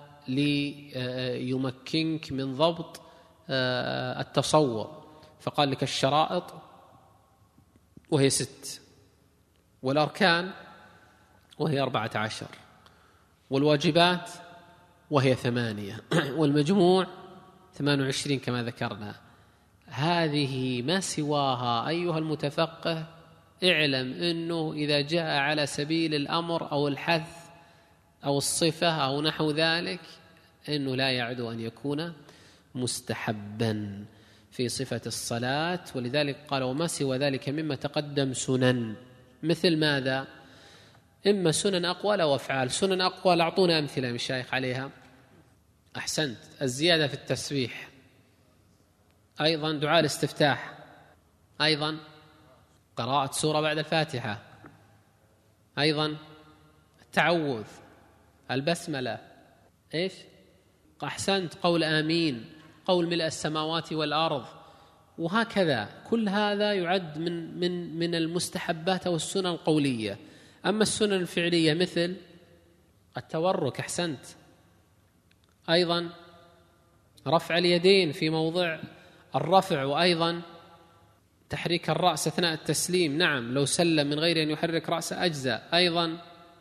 ليمكنك من ضبط التصور، فقال لك الشرائط وهي ست، والأركان وهي أربعة عشر، والواجبات وهي ثمانية، والمجموع ثمان وعشرين كما ذكرنا. هذه ما سواها أيها المتفقه اعلم أنه إذا جاء على سبيل الأمر أو الحث أو الصفة أو نحو ذلك أنه لا يعد أن يكون مستحبا في صفة الصلاة. ولذلك قال وما سوى ذلك مما تقدم سنن، مثل ماذا؟ إما سنن أقوال أو أفعال. سنن أقوال أعطونا أمثلة من الشيخ عليها. أحسنت، الزيادة في التسبيح، أيضا دعاء الاستفتاح، أيضا قراءة سورة بعد الفاتحة، أيضا التعوذ، البسملة، إيش؟ أحسنت، قول آمين، قول ملء السماوات والأرض، وهكذا. كل هذا يعد من من من المستحبات أو السنن القولية. أما السنن الفعلية مثل التورك، أحسنت، أيضا رفع اليدين في موضع الرفع، وأيضا تحريك الرأس أثناء التسليم، نعم لو سلم من غير أن يحرك رأسه أجزاء، أيضا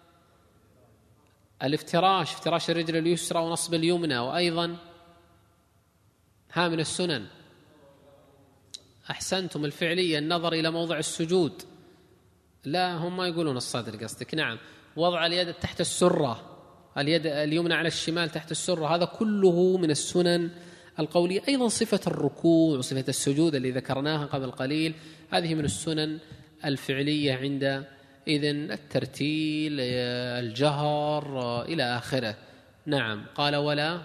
الافتراش، افتراش الرجل اليسرى ونصب اليمنى، وأيضا ها من السنن أحسنتم الفعلية النظر إلى موضع السجود، لا هم ما يقولون الصدر قصدك، نعم وضع اليد تحت السرة، اليد اليمنى على الشمال تحت السرة، هذا كله من السنن القولية. أيضا صفة الركوع وصفة السجود اللي ذكرناها قبل قليل، هذه من السنن الفعلية عند إذن الترتيل، الجهر إلى آخره. نعم قال ولا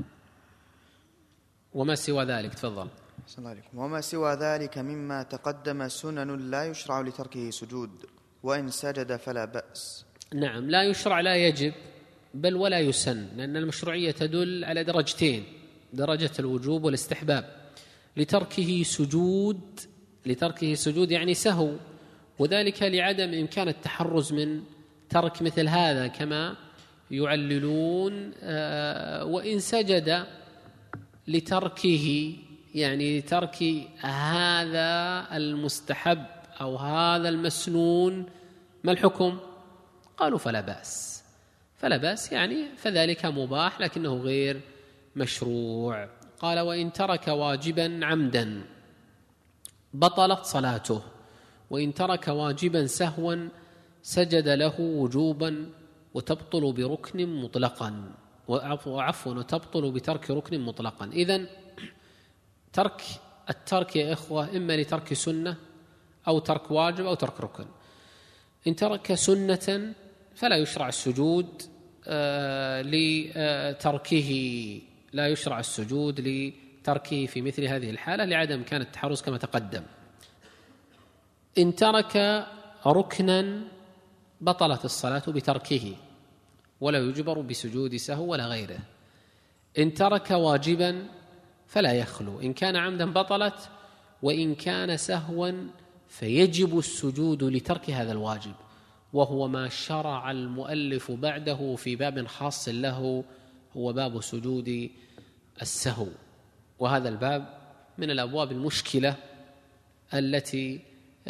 وما سوى ذلك، تفضل. وما سوى ذلك مما تقدم سنن لا يشرع لتركه سجود، وإن سجد فلا بأس. نعم لا يشرع، لا يجب، بل ولا يسن، لأن المشروعية تدل على درجتين، درجة الوجوب والاستحباب. لتركه سجود، لتركه سجود يعني سهو، وذلك لعدم إمكان التحرز من ترك مثل هذا كما يعللون. وإن سجد لتركه يعني لترك هذا المستحب أو هذا المسنون، ما الحكم؟ قالوا فلا بأس، فلا بأس يعني فذلك مباح لكنه غير مشروع. قال وإن ترك واجبا عمدا بطلت صلاته، وإن ترك واجبا سهوا سجد له وجوبا وتبطل بركن مطلقا، وعفوا وتبطل بترك ركن مطلقا. إذن ترك الترك يا إخوة إما لترك سنة أو ترك واجب أو ترك ركن. إن ترك سنة فلا يشرع السجود آه لتركه، لا يشرع السجود لتركه في مثل هذه الحالة لعدم كان التحرز كما تقدم. إن ترك ركنا بطلت الصلاة بتركه ولا يجبر بسجود سهو ولا غيره. إن ترك واجبا فلا يخلو، إن كان عمدا بطلت، وإن كان سهوا فيجب السجود لترك هذا الواجب، وهو ما شرع المؤلف بعده في باب خاص له، هو باب سجود السهو. وهذا الباب من الأبواب المشكلة التي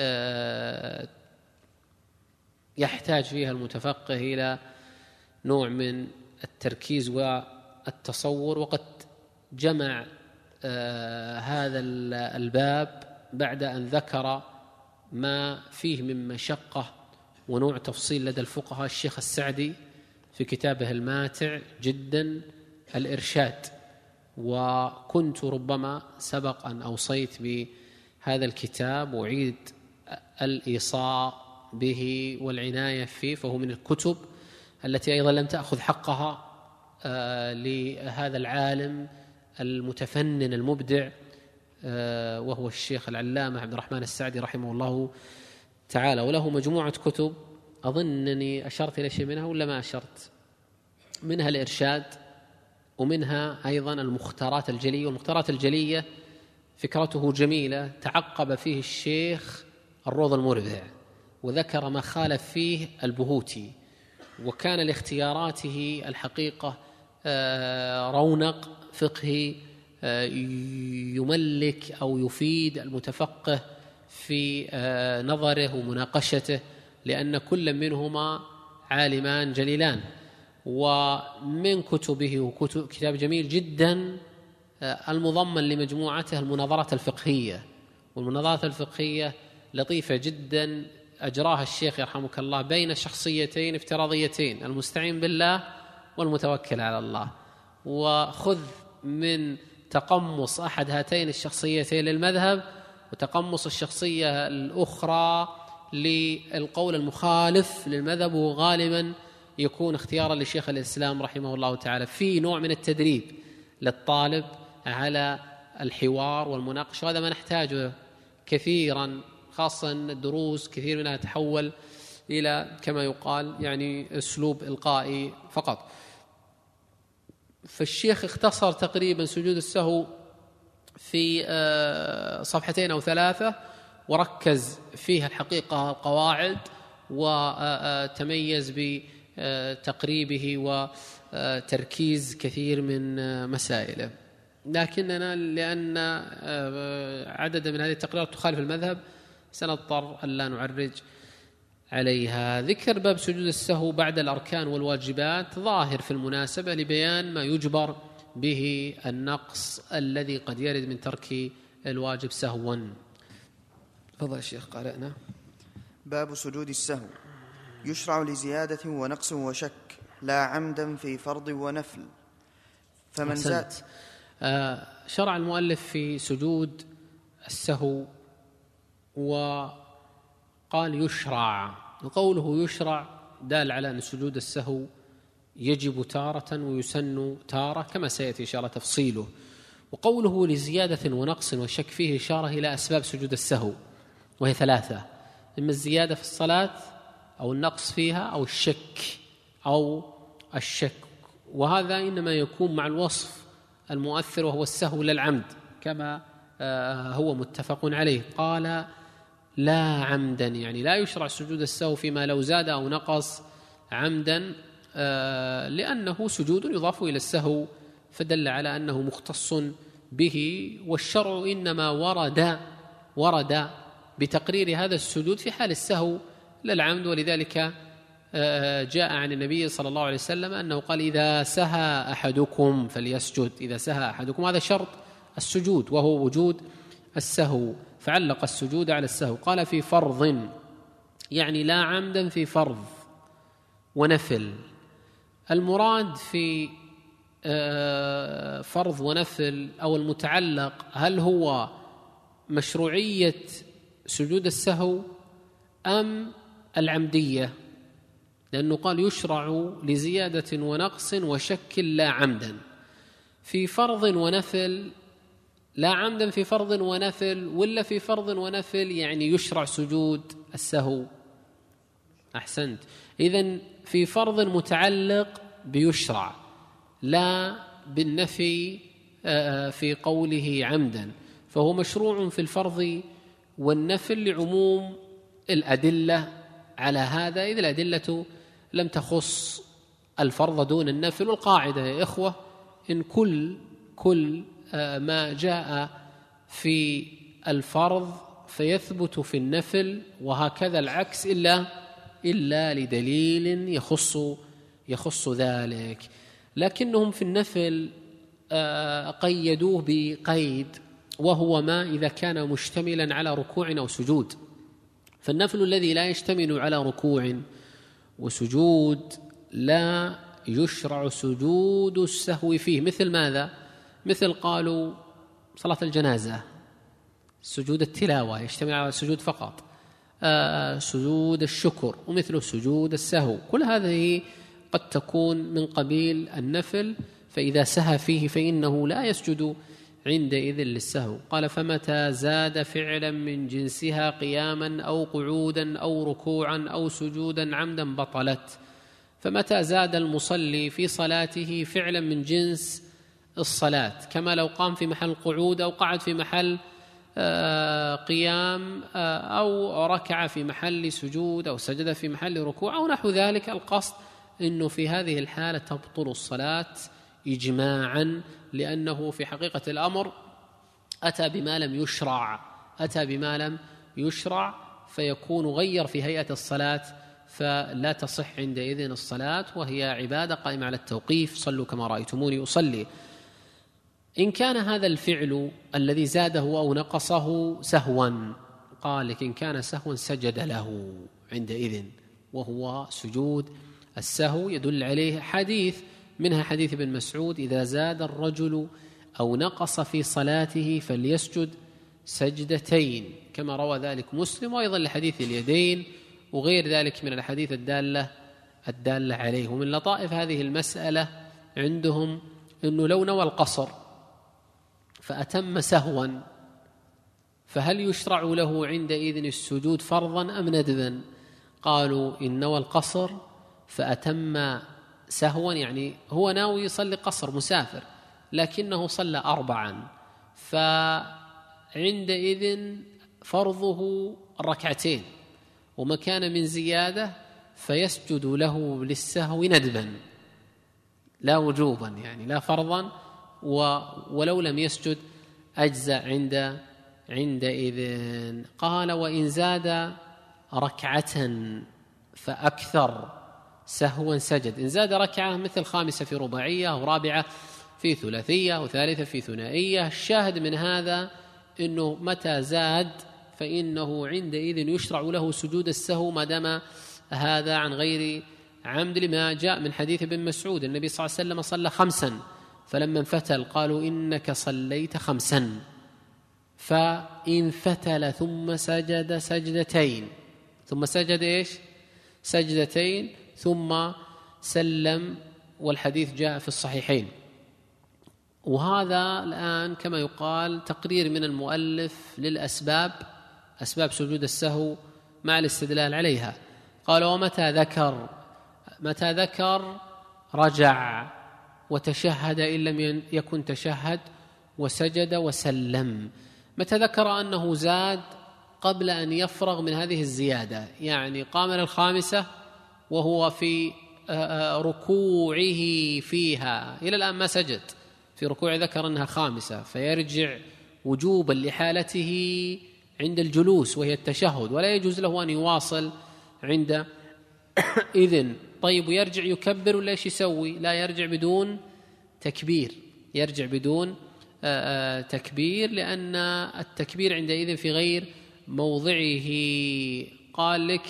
يحتاج فيها المتفقه إلى نوع من التركيز والتصور، وقد جمع هذا الباب بعد أن ذكر ما فيه من مشقة ونوع تفصيل لدى الفقهاء الشيخ السعدي في كتابه الماتع جدا الإرشاد. وكنت ربما سبق أن أوصيت بهذا الكتاب وعيد الإيصاء به والعناية فيه، فهو من الكتب التي أيضا لم تأخذ حقها لهذا العالم المتفنن المبدع وهو الشيخ العلامة عبد الرحمن السعدي رحمه الله تعالى، وله مجموعة كتب أظنني أشرت إلى شيء منها ولا ما أشرت، منها الإرشاد ومنها أيضا المختارات الجلية. والمختارات الجلية فكرته جميلة، تعقب فيه الشيخ الروض المربع وذكر ما خالف فيه البهوتي، وكان لاختياراته الحقيقة رونق فقهي يملك أو يفيد المتفقه في نظره ومناقشته، لأن كل منهما عالمان جليلان. ومن كتبه وكتب كتاب جميل جدا المضمن لمجموعته المناظرات الفقهية، والمناظرات الفقهية لطيفة جدا أجراها الشيخ يرحمك الله بين شخصيتين افتراضيتين، المستعين بالله والمتوكل على الله، وخذ من تقمص أحد هاتين الشخصيتين للمذهب وتقمص الشخصية الأخرى للقول المخالف للمذهب، وغالبا يكون اختيارا لشيخ الإسلام رحمه الله تعالى في نوع من التدريب للطالب على الحوار والمناقشة. وهذا ما نحتاجه كثيرا، خاصة الدروس كثير منها تحول إلى كما يقال يعني أسلوب إلقائي فقط. فالشيخ اختصر تقريبا سجود السهو في صفحتين أو ثلاثة، وركز فيها الحقيقة القواعد، وتميز بتقريبه وتركيز كثير من مسائله. لكننا لأن عدد من هذه التقريرات تخالف المذهب سنضطر أن لا نعرج عليها. ذكر باب سجود السهو بعد الأركان والواجبات ظاهر في المناسبة لبيان ما يجبر به النقص الذي قد يرد من ترك الواجب سهوا. تفضل الشيخ قارئنا. باب سجود السهو. يشرع لزيادة ونقص وشك لا عمدا في فرض ونفل. فمن زاد آه شرع المؤلف في سجود السهو وقال يشرع، وقوله يشرع دال على أن سجود السهو يجب تارة ويسن تارة كما سيأتي إن شاء الله تفصيله. وقوله لزيادة ونقص وشك فيه إشارة إلى أسباب سجود السهو، وهي ثلاثة: إما الزيادة في الصلاة أو النقص فيها أو الشك أو الشك، وهذا إنما يكون مع الوصف المؤثر وهو السهو للعمد كما هو متفق عليه. قال لا عمدا، يعني لا يشرع سجود السهو فيما لو زاد أو نقص عمدا، لأنه سجود يضاف إلى السهو، فدل على أنه مختص به. والشرع إنما ورد ورد بتقرير هذا السجود في حال السهو للعمد، ولذلك جاء عن النبي صلى الله عليه وسلم أنه قال إذا سهى أحدكم فليسجد، إذا سهى أحدكم، هذا شرط السجود وهو وجود السهو، فعلق السجود على السهو. قال في فرض، يعني لا عمدا في فرض ونفل. المراد في فرض ونفل أو المتعلق هل هو مشروعية سجود السهو أم العمدية؟ لأنه قال يشرع لزيادة ونقص وشك لا عمدا. في فرض ونفل لا عمدا في فرض ونفل، ولا في فرض ونفل يعني يشرع سجود السهو؟ أحسنت. إذن في فرض متعلق بيشرع، لا بالنفي في قوله عمدا، فهو مشروع في الفرض والنفل لعموم الأدلة على هذا، إذ الأدلة لم تخص الفرض دون النفل. والقاعدة يا إخوة إن كل كل ما جاء في الفرض فيثبت في النفل، وهكذا العكس إلا إلا لدليل يخص يخص ذلك. لكنهم في النفل قيدوه بقيد، وهو ما إذا كان مشتملا على ركوع أو سجود. فالنفل الذي لا يشتمل على ركوع وسجود لا يشرع سجود السهو فيه. مثل ماذا؟ مثل قالوا صلاة الجنازة سجود التلاوة يشتمل على السجود فقط، آه سجود الشكر ومثل سجود السهو، كل هذه قد تكون من قبيل النفل، فإذا سهى فيه فإنه لا يسجد عندئذ للسهو. قال: فمتى زاد فعلا من جنسها قياما أو قعودا أو ركوعا أو سجودا عمدا بطلت. فمتى زاد المصلي في صلاته فعلا من جنس الصلاة، كما لو قام في محل قعود أو قعد في محل قيام أو ركع في محل سجود أو سجد في محل ركوع أو نحو ذلك، القصد أنه في هذه الحالة تبطل الصلاة إجماعا، لأنه في حقيقة الأمر أتى بما لم يشرع أتى بما لم يشرع فيكون غير في هيئة الصلاة، فلا تصح عندئذ الصلاة، وهي عبادة قائمة على التوقيف: صلوا كما رأيتموني أصلي. إن كان هذا الفعل الذي زاده أو نقصه سهوا، قال: لك إن كان سهوا سجد له عندئذ، وهو سجود السهو. يدل عليه حديث، منها حديث ابن مسعود: إذا زاد الرجل أو نقص في صلاته فليسجد سجدتين، كما روى ذلك مسلم، وأيضا لحديث اليدين وغير ذلك من الحديث الدالة الدالة عليه. ومن لطائف هذه المسألة عندهم أنه لو نوى القصر فأتم سهوا، فهل يشرع له عندئذ السجود فرضا أم ندبا؟ قالوا: إن نوى القصر فأتم سهوا، يعني هو ناوي يصلي قصر مسافر لكنه صلى أربعا، فعندئذ فرضه الركعتين، وما كان من زيادة فيسجد له للسهو ندبا لا وجوبا، يعني لا فرضا، ولو لم يسجد أجزأ عند عندئذ. قال: وإن زاد ركعة فأكثر سهوا سجد. إن زاد ركعة مثل خامسة في رباعية أو رابعة في ثلاثية أو ثالثة في ثنائية، الشاهد من هذا أنه متى زاد فإنه عندئذ يشرع له سجود السهو ما دام هذا عن غير عمد، لما جاء من حديث ابن مسعود: النبي صلى الله عليه وسلم صلى خمسا فلما انفتل قالوا: إنك صليت خمسا، فإن فتل ثم سجد سجدتين ثم سجد إيش؟ سجدتين ثم سلم، والحديث جاء في الصحيحين. وهذا الآن كما يقال تقرير من المؤلف للأسباب، أسباب سجود السهو مع الاستدلال عليها. قال: ومتى ذكر متى ذكر رجع وتشهد إن لم يكن تشهد وسجد وسلم. متى ذكر أنه زاد قبل أن يفرغ من هذه الزيادة، يعني قام للخامسة وهو في ركوعه فيها إلى الآن ما سجد، في ركوع ذكر أنها خامسة، فيرجع وجوبا لحالته عند الجلوس وهي التشهد، ولا يجوز له أن يواصل عند إذن. طيب، ويرجع يكبر ولا ايش يسوي؟ لا، يرجع بدون تكبير، يرجع بدون تكبير، لأن التكبير عندئذ في غير موضعه. قال لك: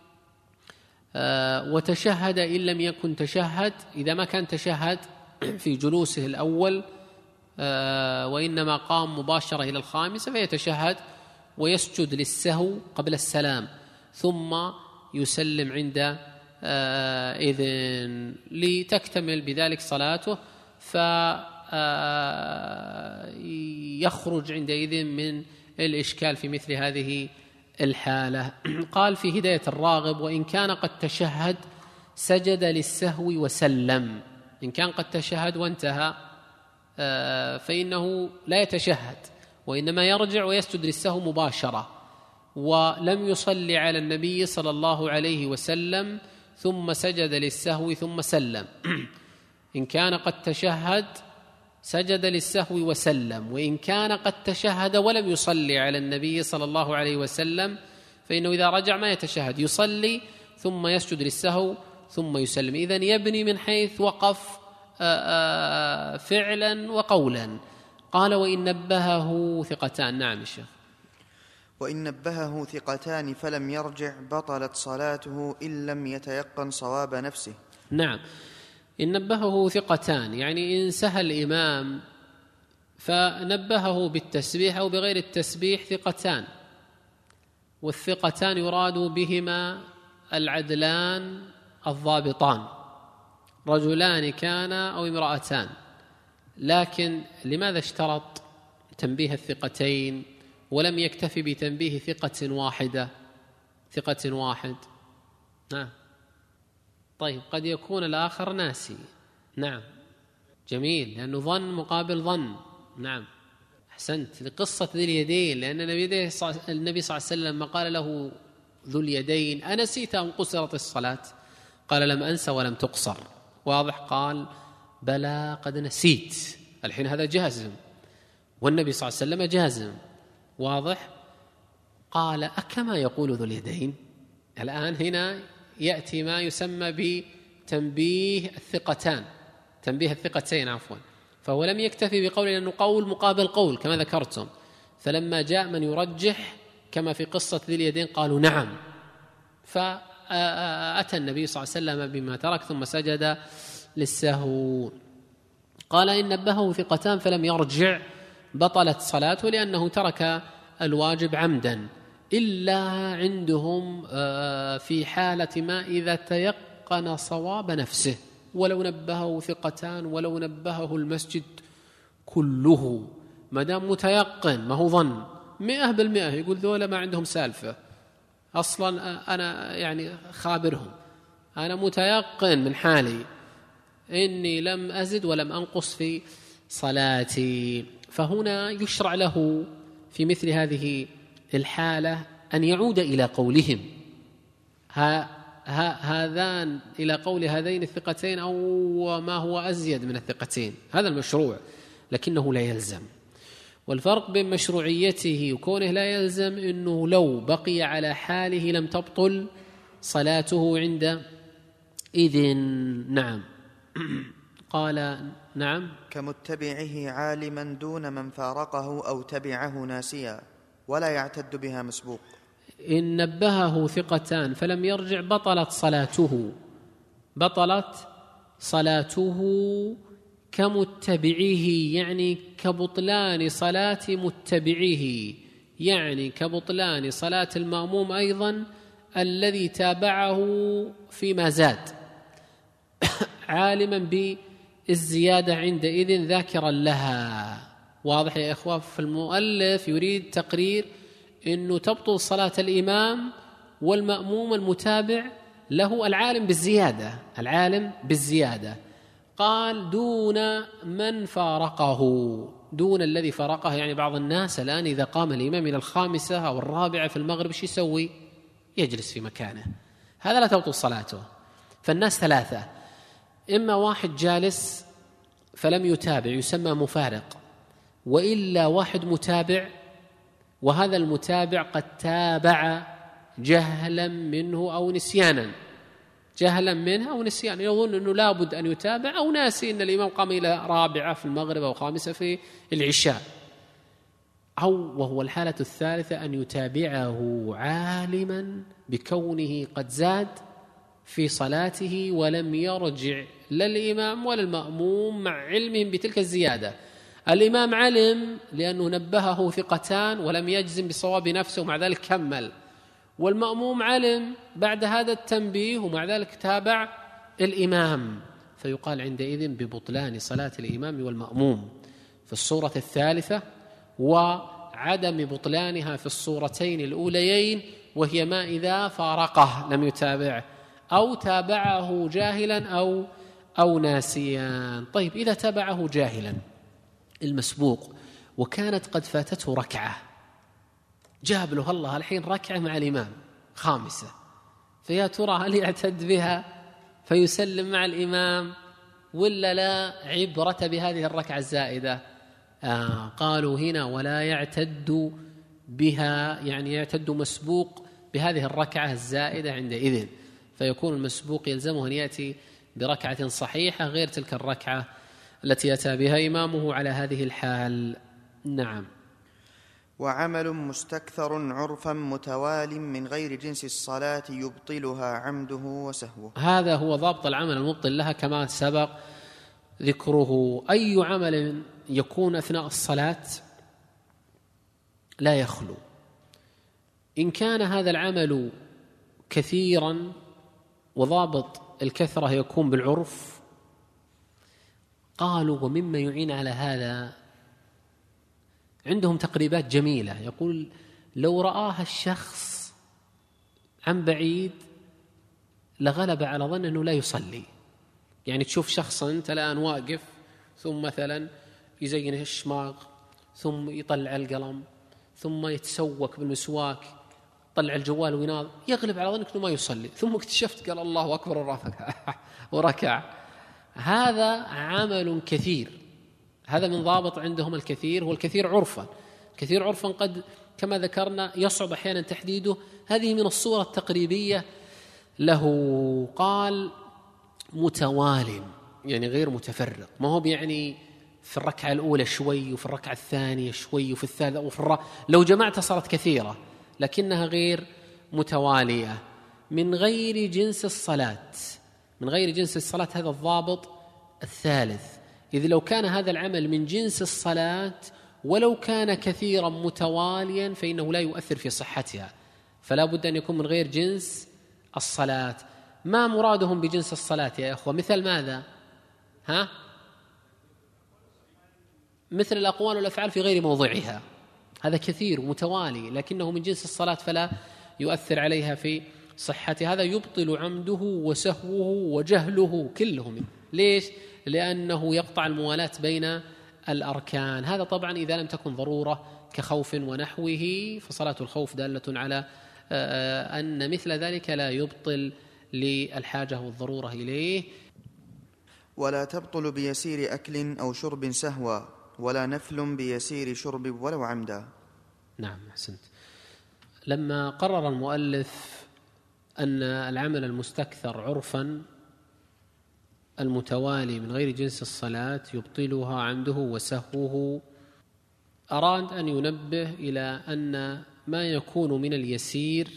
وتشهد إن لم يكن تشهد، إذا ما كان تشهد في جلوسه الأول وإنما قام مباشرة إلى الخامسة فيتشهد ويسجد للسهو قبل السلام، ثم يسلم عند إذن لتكتمل بذلك صلاته، فيخرج عندئذ من الإشكال في مثل هذه الحالة. قال في هداية الراغب: وإن كان قد تشهد سجد للسهو وسلم. إن كان قد تشهد وانتهى فإنه لا يتشهد، وإنما يرجع ويسجد للسهو مباشرة، ولم يصلي على النبي صلى الله عليه وسلم ثم سجد للسهو ثم سلم. إن كان قد تشهد سجد للسهو وسلم، وإن كان قد تشهد ولم يصلي على النبي صلى الله عليه وسلم فإنه إذا رجع ما يتشهد، يصلي ثم يسجد للسهو ثم يسلم. إذن يبني من حيث وقف فعلا وقولا. قال: وإن نبهه ثقتان. نعم الشيخ. وإن نبهه ثقتان فلم يرجع بطلت صلاته إن لم يتيقن صواب نفسه. نعم، إن نبهه ثقتان، يعني إن سهى الإمام فنبهه بالتسبيح أو بغير التسبيح ثقتان، والثقتان يراد بهما العدلان الضابطان، رجلان كانا أو امرأتان، لكن لماذا اشترط تنبيه الثقتين ولم يكتفي بتنبيه ثقة واحدة ثقة واحد؟ نعم. طيب قد يكون الآخر ناسي. نعم جميل، لأنه ظن مقابل ظن. نعم أحسنت. لقصة ذي اليدين، لأن النبي صلى الله عليه وسلم لما قال له ذو اليدين أنسيت أم قصرت الصلاة؟ قال لم أنسى ولم تقصر. واضح؟ قال بلى قد نسيت. الحين هذا جازم، والنبي صلى الله عليه وسلم جازم. واضح؟ قال أكما يقول ذو اليدين؟ الآن هنا يأتي ما يسمى بتنبيه الثقتان، تنبيه الثقتين عفوا. فهو لم يكتفي بقول، لأنه قول مقابل قول كما ذكرتم، فلما جاء من يرجح كما في قصة ذي اليدين قالوا نعم، فأتى النبي صلى الله عليه وسلم بما ترك ثم سجد للسهو. قال إن نبهه ثقتان فلم يرجع بطلت صلاته، لأنه ترك الواجب عمدا، إلا عندهم في حالة ما إذا تيقن صواب نفسه، ولو نبهه ثقتان ولو نبهه المسجد كله، ما دام متيقن ما هو ظن مئة بالمئة، يقول ذولا ما عندهم سالفة أصلا، أنا يعني خابرهم، أنا متيقن من حالي إني لم أزد ولم أنقص في صلاتي. فهنا يشرع له في مثل هذه الحالة أن يعود إلى قولهم ها هذان، إلى قول هذين الثقتين أو ما هو أزيد من الثقتين، هذا المشروع، لكنه لا يلزم. والفرق بين مشروعيته وكونه لا يلزم أنه لو بقي على حاله لم تبطل صلاته عند إذن. نعم. قال نعم كمتبعه عالما دون من فارقه أو تبعه ناسيا ولا يعتد بها مسبوق. إن نبهه ثقتان فلم يرجع بطلت صلاته، بطلت صلاته كمتبعه، يعني كبطلان صلاة متبعه، يعني كبطلان صلاة المأموم أيضا الذي تابعه فيما زاد عالما بالزيادة عندئذ ذاكرا لها. واضح يا إخوة؟ فالمؤلف يريد تقرير إنه تبطل صلاة الإمام والمأموم المتابع له العالم بالزيادة، العالم بالزيادة. قال دون من فارقه، دون الذي فارقه، يعني بعض الناس الآن إذا قام الإمام إلى الخامسة أو الرابعة في المغرب شو يسوي؟ يجلس في مكانه، هذا لا تبطل صلاته. فالناس ثلاثة، إما واحد جالس فلم يتابع يسمى مفارق، وإلا واحد متابع وهذا المتابع قد تابع جهلا منه أو نسيانا، جهلا منه أو نسيانا، يظن أنه لابد أن يتابع، أو ناسي أن الإمام قام إلى رابعة في المغرب أو خامسة في العشاء. أو وهو الحالة الثالثة أن يتابعه عالما بكونه قد زاد في صلاته ولم يرجع لا الإمام ولا المأموم مع علمهم بتلك الزيادة. الإمام علم لأنه نبهه ثقتان ولم يجزم بصواب نفسه ومع ذلك كمل، والمأموم علم بعد هذا التنبيه ومع ذلك تابع الإمام، فيقال عندئذ ببطلان صلاة الإمام والمأموم في الصورة الثالثة، وعدم بطلانها في الصورتين الأوليين، وهي ما إذا فارقه لم يتابعه أو تابعه جاهلا أو أو ناسيا. طيب إذا تابعه جاهلا المسبوق وكانت قد فاتته ركعة، جاب له الله الحين ركعة مع الإمام خامسة، فيا ترى هل يعتد بها فيسلم مع الإمام ولا لا عبرة بهذه الركعة الزائدة؟ آه قالوا هنا ولا يعتد بها، يعني يعتد مسبوق بهذه الركعة الزائدة عندئذ، فيكون المسبوق يلزمه أن يأتي بركعة صحيحة غير تلك الركعة التي أتى بها إمامه على هذه الحال. نعم. وعمل مستكثر عرفا متوال من غير جنس الصلاة يبطلها عمده وسهوه، هذا هو ضابط العمل المبطل لها كما سبق ذكره. أي عمل يكون أثناء الصلاة لا يخلو، إن كان هذا العمل كثيرا وضابط الكثرة يكون بالعرف، قالوا ومما يعين على هذا عندهم تقريبات جميلة، يقول لو رآها الشخص عن بعيد لغلب على ظن أنه لا يصلي. يعني تشوف شخصا أنت الآن واقف ثم مثلا يزين الشماغ ثم يطلع القلم ثم يتسوك بالمسواك طلع الجوال ويناظر، يغلب على ظنك أنه ما يصلي، ثم اكتشفت قال الله أكبر ورفع وركع. هذا عمل كثير، هذا من ضابط عندهم الكثير، هو الكثير عرفا. كثير عرفا قد كما ذكرنا يصعب أحيانا تحديده. هذه من الصورة التقريبية له. قال متوال يعني غير متفرق، ما هو يعني في الركعة الأولى شوي وفي الركعة الثانية شوي وفي الثالثة وفي الرابعة، لو جمعتها صارت كثيرة، لكنها غير متوالية من غير جنس الصلاة. من غير جنس الصلاة هذا الضابط الثالث. إذ لو كان هذا العمل من جنس الصلاة ولو كان كثيرا متواليا فإنه لا يؤثر في صحتها، فلا بد أن يكون من غير جنس الصلاة. ما مرادهم بجنس الصلاة يا أخوة؟ مثل ماذا؟ ها؟ مثل الأقوال والأفعال في غير موضعها، هذا كثير ومتوالي لكنه من جنس الصلاة فلا يؤثر عليها في صحتها. هذا يبطل عمده وسهوه وجهله كلهم. ليش؟ لأنه يقطع الموالاة بين الأركان. هذا طبعا إذا لم تكن ضرورة كخوف ونحوه، فصلاة الخوف دالة على أن مثل ذلك لا يبطل للحاجة والضرورة إليه. ولا تبطل بيسير أكل أو شرب سهوا، ولا نفل بيسير شرب ولو عمدا. نعم أحسنت. لما قرر المؤلف أن العمل المستكثر عرفا المتوالي من غير جنس الصلاة يبطلها عمده وسهوه، أراد أن ينبه إلى أن ما يكون من اليسير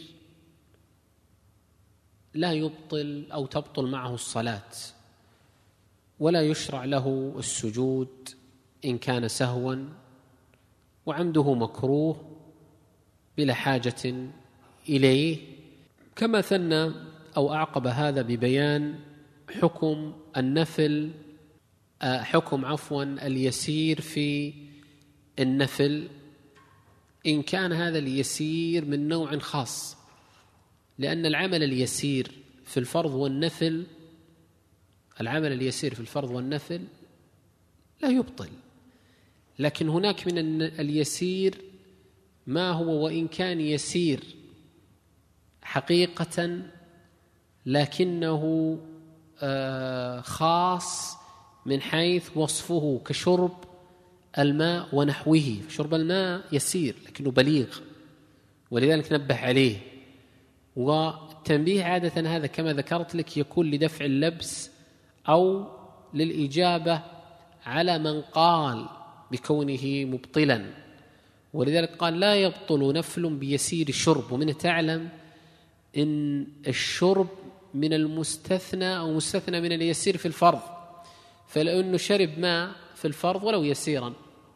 لا يبطل أو تبطل معه الصلاة، ولا يشرع له السجود إن كان سهوا، وعمده مكروه بلا حاجة إليه. كما ثنى أو أعقب هذا ببيان حكم النفل، حكم عفوا اليسير في النفل إن كان هذا اليسير من نوع خاص، لأن العمل اليسير في الفرض والنفل العمل اليسير في الفرض والنفل لا يبطل، لكن هناك من اليسير ما هو وإن كان يسير حقيقة لكنه خاص من حيث وصفه كشرب الماء ونحوه. شرب الماء يسير لكنه بليغ، ولذلك نبه عليه. والتنبيه عادة هذا كما ذكرت لك يكون لدفع اللبس أو للإجابة على من قال بكونه مبطلا، ولذلك قال لا يبطل نفل بيسير الشرب. ومنه تعلم إن الشرب من المستثنى أو مستثنى من اليسير في الفرض، فلأنه شرب ماء في الفرض ولو يسيرا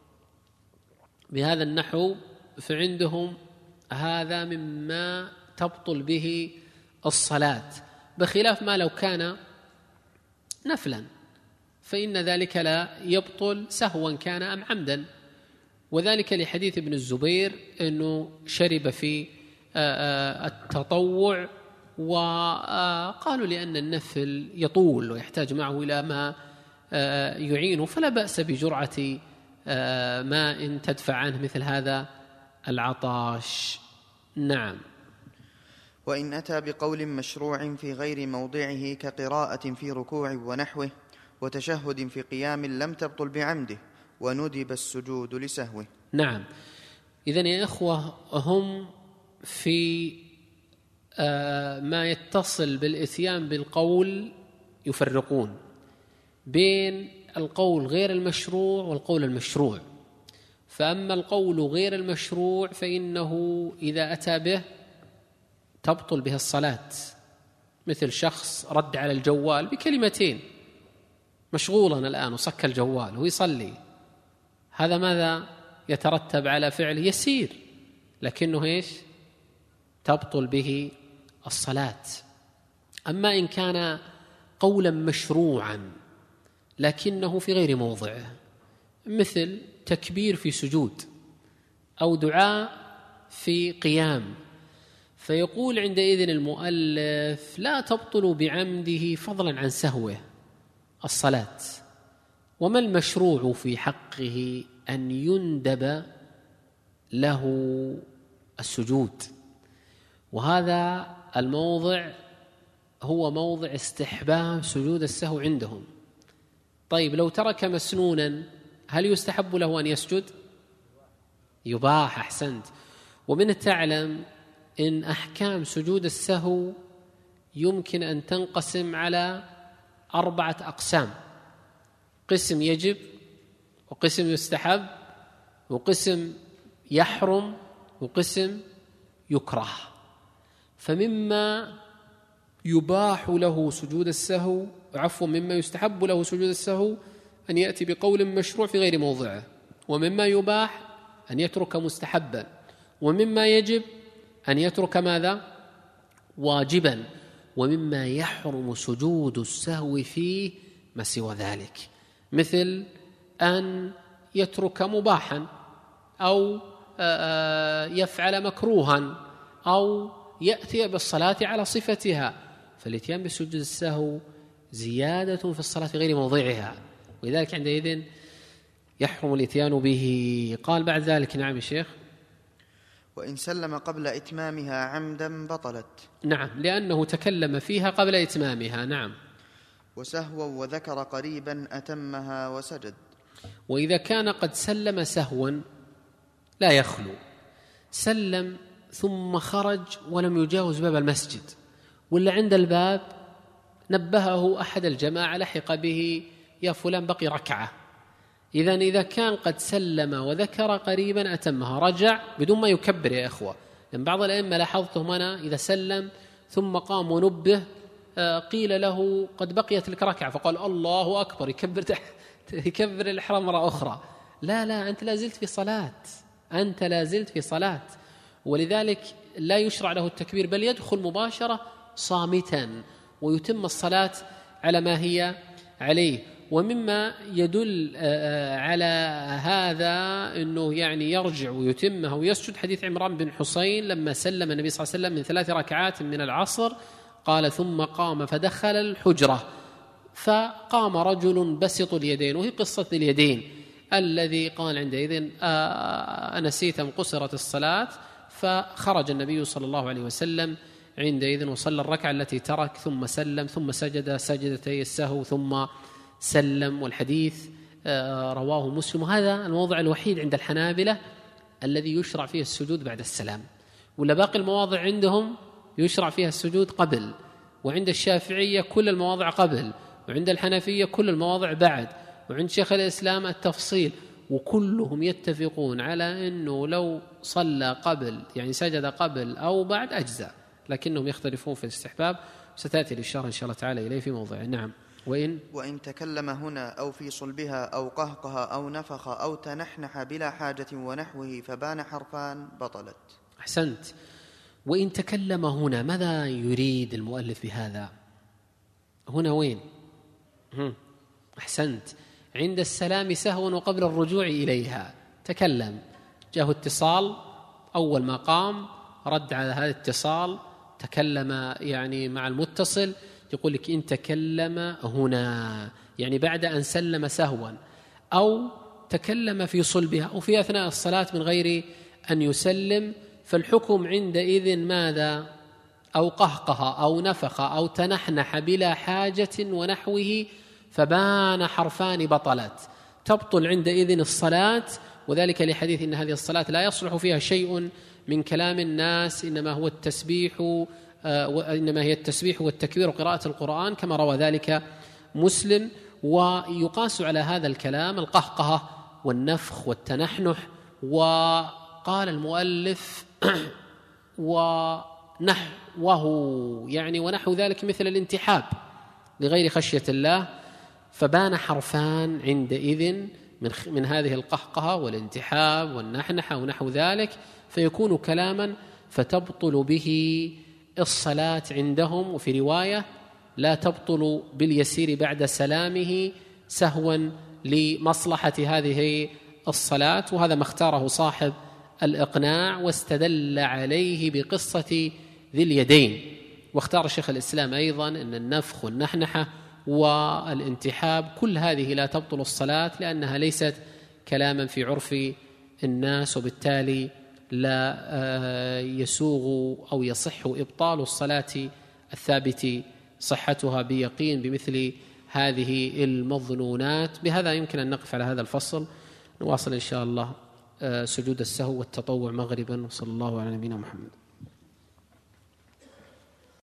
بهذا النحو فعندهم هذا مما تبطل به الصلاة، بخلاف ما لو كان نفلا فإن ذلك لا يبطل سهوا كان أم عمدا. وذلك لحديث ابن الزبير أنه شرب في التطوع، وقالوا لأن النفل يطول ويحتاج معه إلى ما يعينه، فلا بأس بجرعة ماء تدفع عنه مثل هذا العطاش. نعم. وإن أتى بقول مشروع في غير موضعه كقراءة في ركوع ونحوه وتشهد في قيام لم تبطل بعمده، وندب السجود لسهوه. نعم. إذن يا إخوة هم في آه ما يتصل بالإتيان بالقول يفرقون بين القول غير المشروع والقول المشروع. فأما القول غير المشروع فإنه إذا أتى به تبطل به الصلاة، مثل شخص رد على الجوال بكلمتين، مشغولا الآن وصك الجوال ويصلي، هذا ماذا يترتب على فعل يسير لكنه إيش؟ تبطل به الصلاة. أما إن كان قولا مشروعا لكنه في غير موضعه، مثل تكبير في سجود أو دعاء في قيام، فيقول عندئذ المؤلف لا تبطل بعمده فضلا عن سهوه الصلاة. وما المشروع في حقه؟ أن يندب له السجود، وهذا الموضع هو موضع استحباب سجود السهو عندهم. طيب لو ترك مسنونا هل يستحب له أن يسجد؟ يباح. أحسنت. ومن تعلم إن أحكام سجود السهو يمكن أن تنقسم على أربعة أقسام: قسم يجب، وقسم يستحب، وقسم يحرم، وقسم يكره. فمما يباح له سجود السهو عفوا مما يستحب له سجود السهو أن يأتي بقول مشروع في غير موضعه، ومما يباح أن يترك مستحبا، ومما يجب أن يترك ماذا؟ واجبا، ومما يحرم سجود السهو فيه ما سوى ذلك، مثل أن يترك مباحا أو يفعل مكروها أو يأتي بالصلاة على صفتها، فالاتيان بسجود السهو زيادة في الصلاة في غير موضعها، ولذلك عندئذ يحرم الاتيان به. قال بعد ذلك: نعم يا شيخ. وإن سلم قبل إتمامها عمدا بطلت. نعم، لأنه تكلم فيها قبل إتمامها. نعم. وسهوا وذكر قريبا أتمها وسجد. وإذا كان قد سلم سهوا لا يخلو، سلم ثم خرج ولم يجاوز باب المسجد، ولا عند الباب نبهه أحد الجماعة لحق به: يا فلان بقي ركعة. إذن إذا كان قد سلم وذكر قريبا أتمها، رجع بدون ما يكبر يا إخوة، لأن بعض الأئمة لاحظتهم أنا إذا سلم ثم قام ونبه قيل له قد بقيت لك ركعة فقال الله أكبر، يكبر يكبر الإحرام مرة أخرى. لا لا، أنت لازلت في صلاة، أنت لازلت في صلاة، ولذلك لا يشرع له التكبير، بل يدخل مباشرة صامتا ويتم الصلاة على ما هي عليه. ومما يدل على هذا أنه يعني يرجع ويتمه ويسجد حديث عمران بن حسين لما سلم النبي صلى الله عليه وسلم من ثلاث ركعات من العصر، قال: ثم قام فدخل الحجرة فقام رجل بسط اليدين، وهي قصة اليدين الذي قال عندئذ أنسيت أم قصرت الصلاة، فخرج النبي صلى الله عليه وسلم عندئذ وصلى الركعة التي ترك، ثم سلم ثم سجد سجدتي السهو ثم سلم، والحديث رواه مسلم. وهذا الموضع الوحيد عند الحنابلة الذي يشرع فيه السجود بعد السلام، ولا باقي المواضع عندهم يشرع فيها السجود قبل، وعند الشافعية كل المواضع قبل، وعند الحنفية كل المواضع بعد، وعند شيخ الإسلام التفصيل، وكلهم يتفقون على أنه لو صلى قبل يعني سجد قبل أو بعد أجزاء، لكنهم يختلفون في الاستحباب، ستأتي الإشارة إن شاء الله تعالى إليه في موضعه. نعم. وإن وإن تكلم هنا أو في صلبها أو قهقها أو نفخ أو تنحنح بلا حاجة ونحوه فبان حرفان بطلت. أحسنت. وإن تكلم هنا، ماذا يريد المؤلف بهذا؟ هنا وين؟ أحسنت، عند السلام سهوا وقبل الرجوع إليها تكلم، جاءه اتصال أول ما قام رد على هذا الاتصال، تكلم يعني مع المتصل، يقول لك إن تكلم هنا يعني بعد أن سلم سهوا، أو تكلم في صلبها أو في أثناء الصلاة من غير أن يسلم، فالحكم عندئذ ماذا؟ أو قهقه أو نفخ أو تنحنح بلا حاجة ونحوه فبان حرفان بطلت، تبطل عندئذ الصلاة، وذلك لحديث إن هذه الصلاة لا يصلح فيها شيء من كلام الناس، إنما هو التسبيح وإنما هي التسبيح والتكبير وقراءة القرآن، كما روى ذلك مسلم. ويقاس على هذا الكلام القهقهة والنفخ والتنحنح. وقال المؤلف ونحوه يعني ونحو ذلك مثل الانتحاب لغير خشية الله، فبان حرفان عندئذ من, من هذه القهقهة والانتحاب والنحنحة ونحو ذلك، فيكون كلاما فتبطل به الصلاة عندهم. وفي رواية لا تبطل باليسير بعد سلامه سهوا لمصلحة هذه الصلاة، وهذا ما اختاره صاحب الإقناع واستدل عليه بقصة ذي اليدين. واختار شيخ الإسلام أيضا أن النفخ والنحنحة والانتحاب كل هذه لا تبطل الصلاة لأنها ليست كلاما في عرف الناس، وبالتالي لا يسوغ أو يصح إبطال الصلاة الثابت صحتها بيقين بمثل هذه المظنونات. بهذا يمكن أن نقف على هذا الفصل، نواصل إن شاء الله سجود السهو والتطوع مغربا. وصلى الله على نبينا محمد.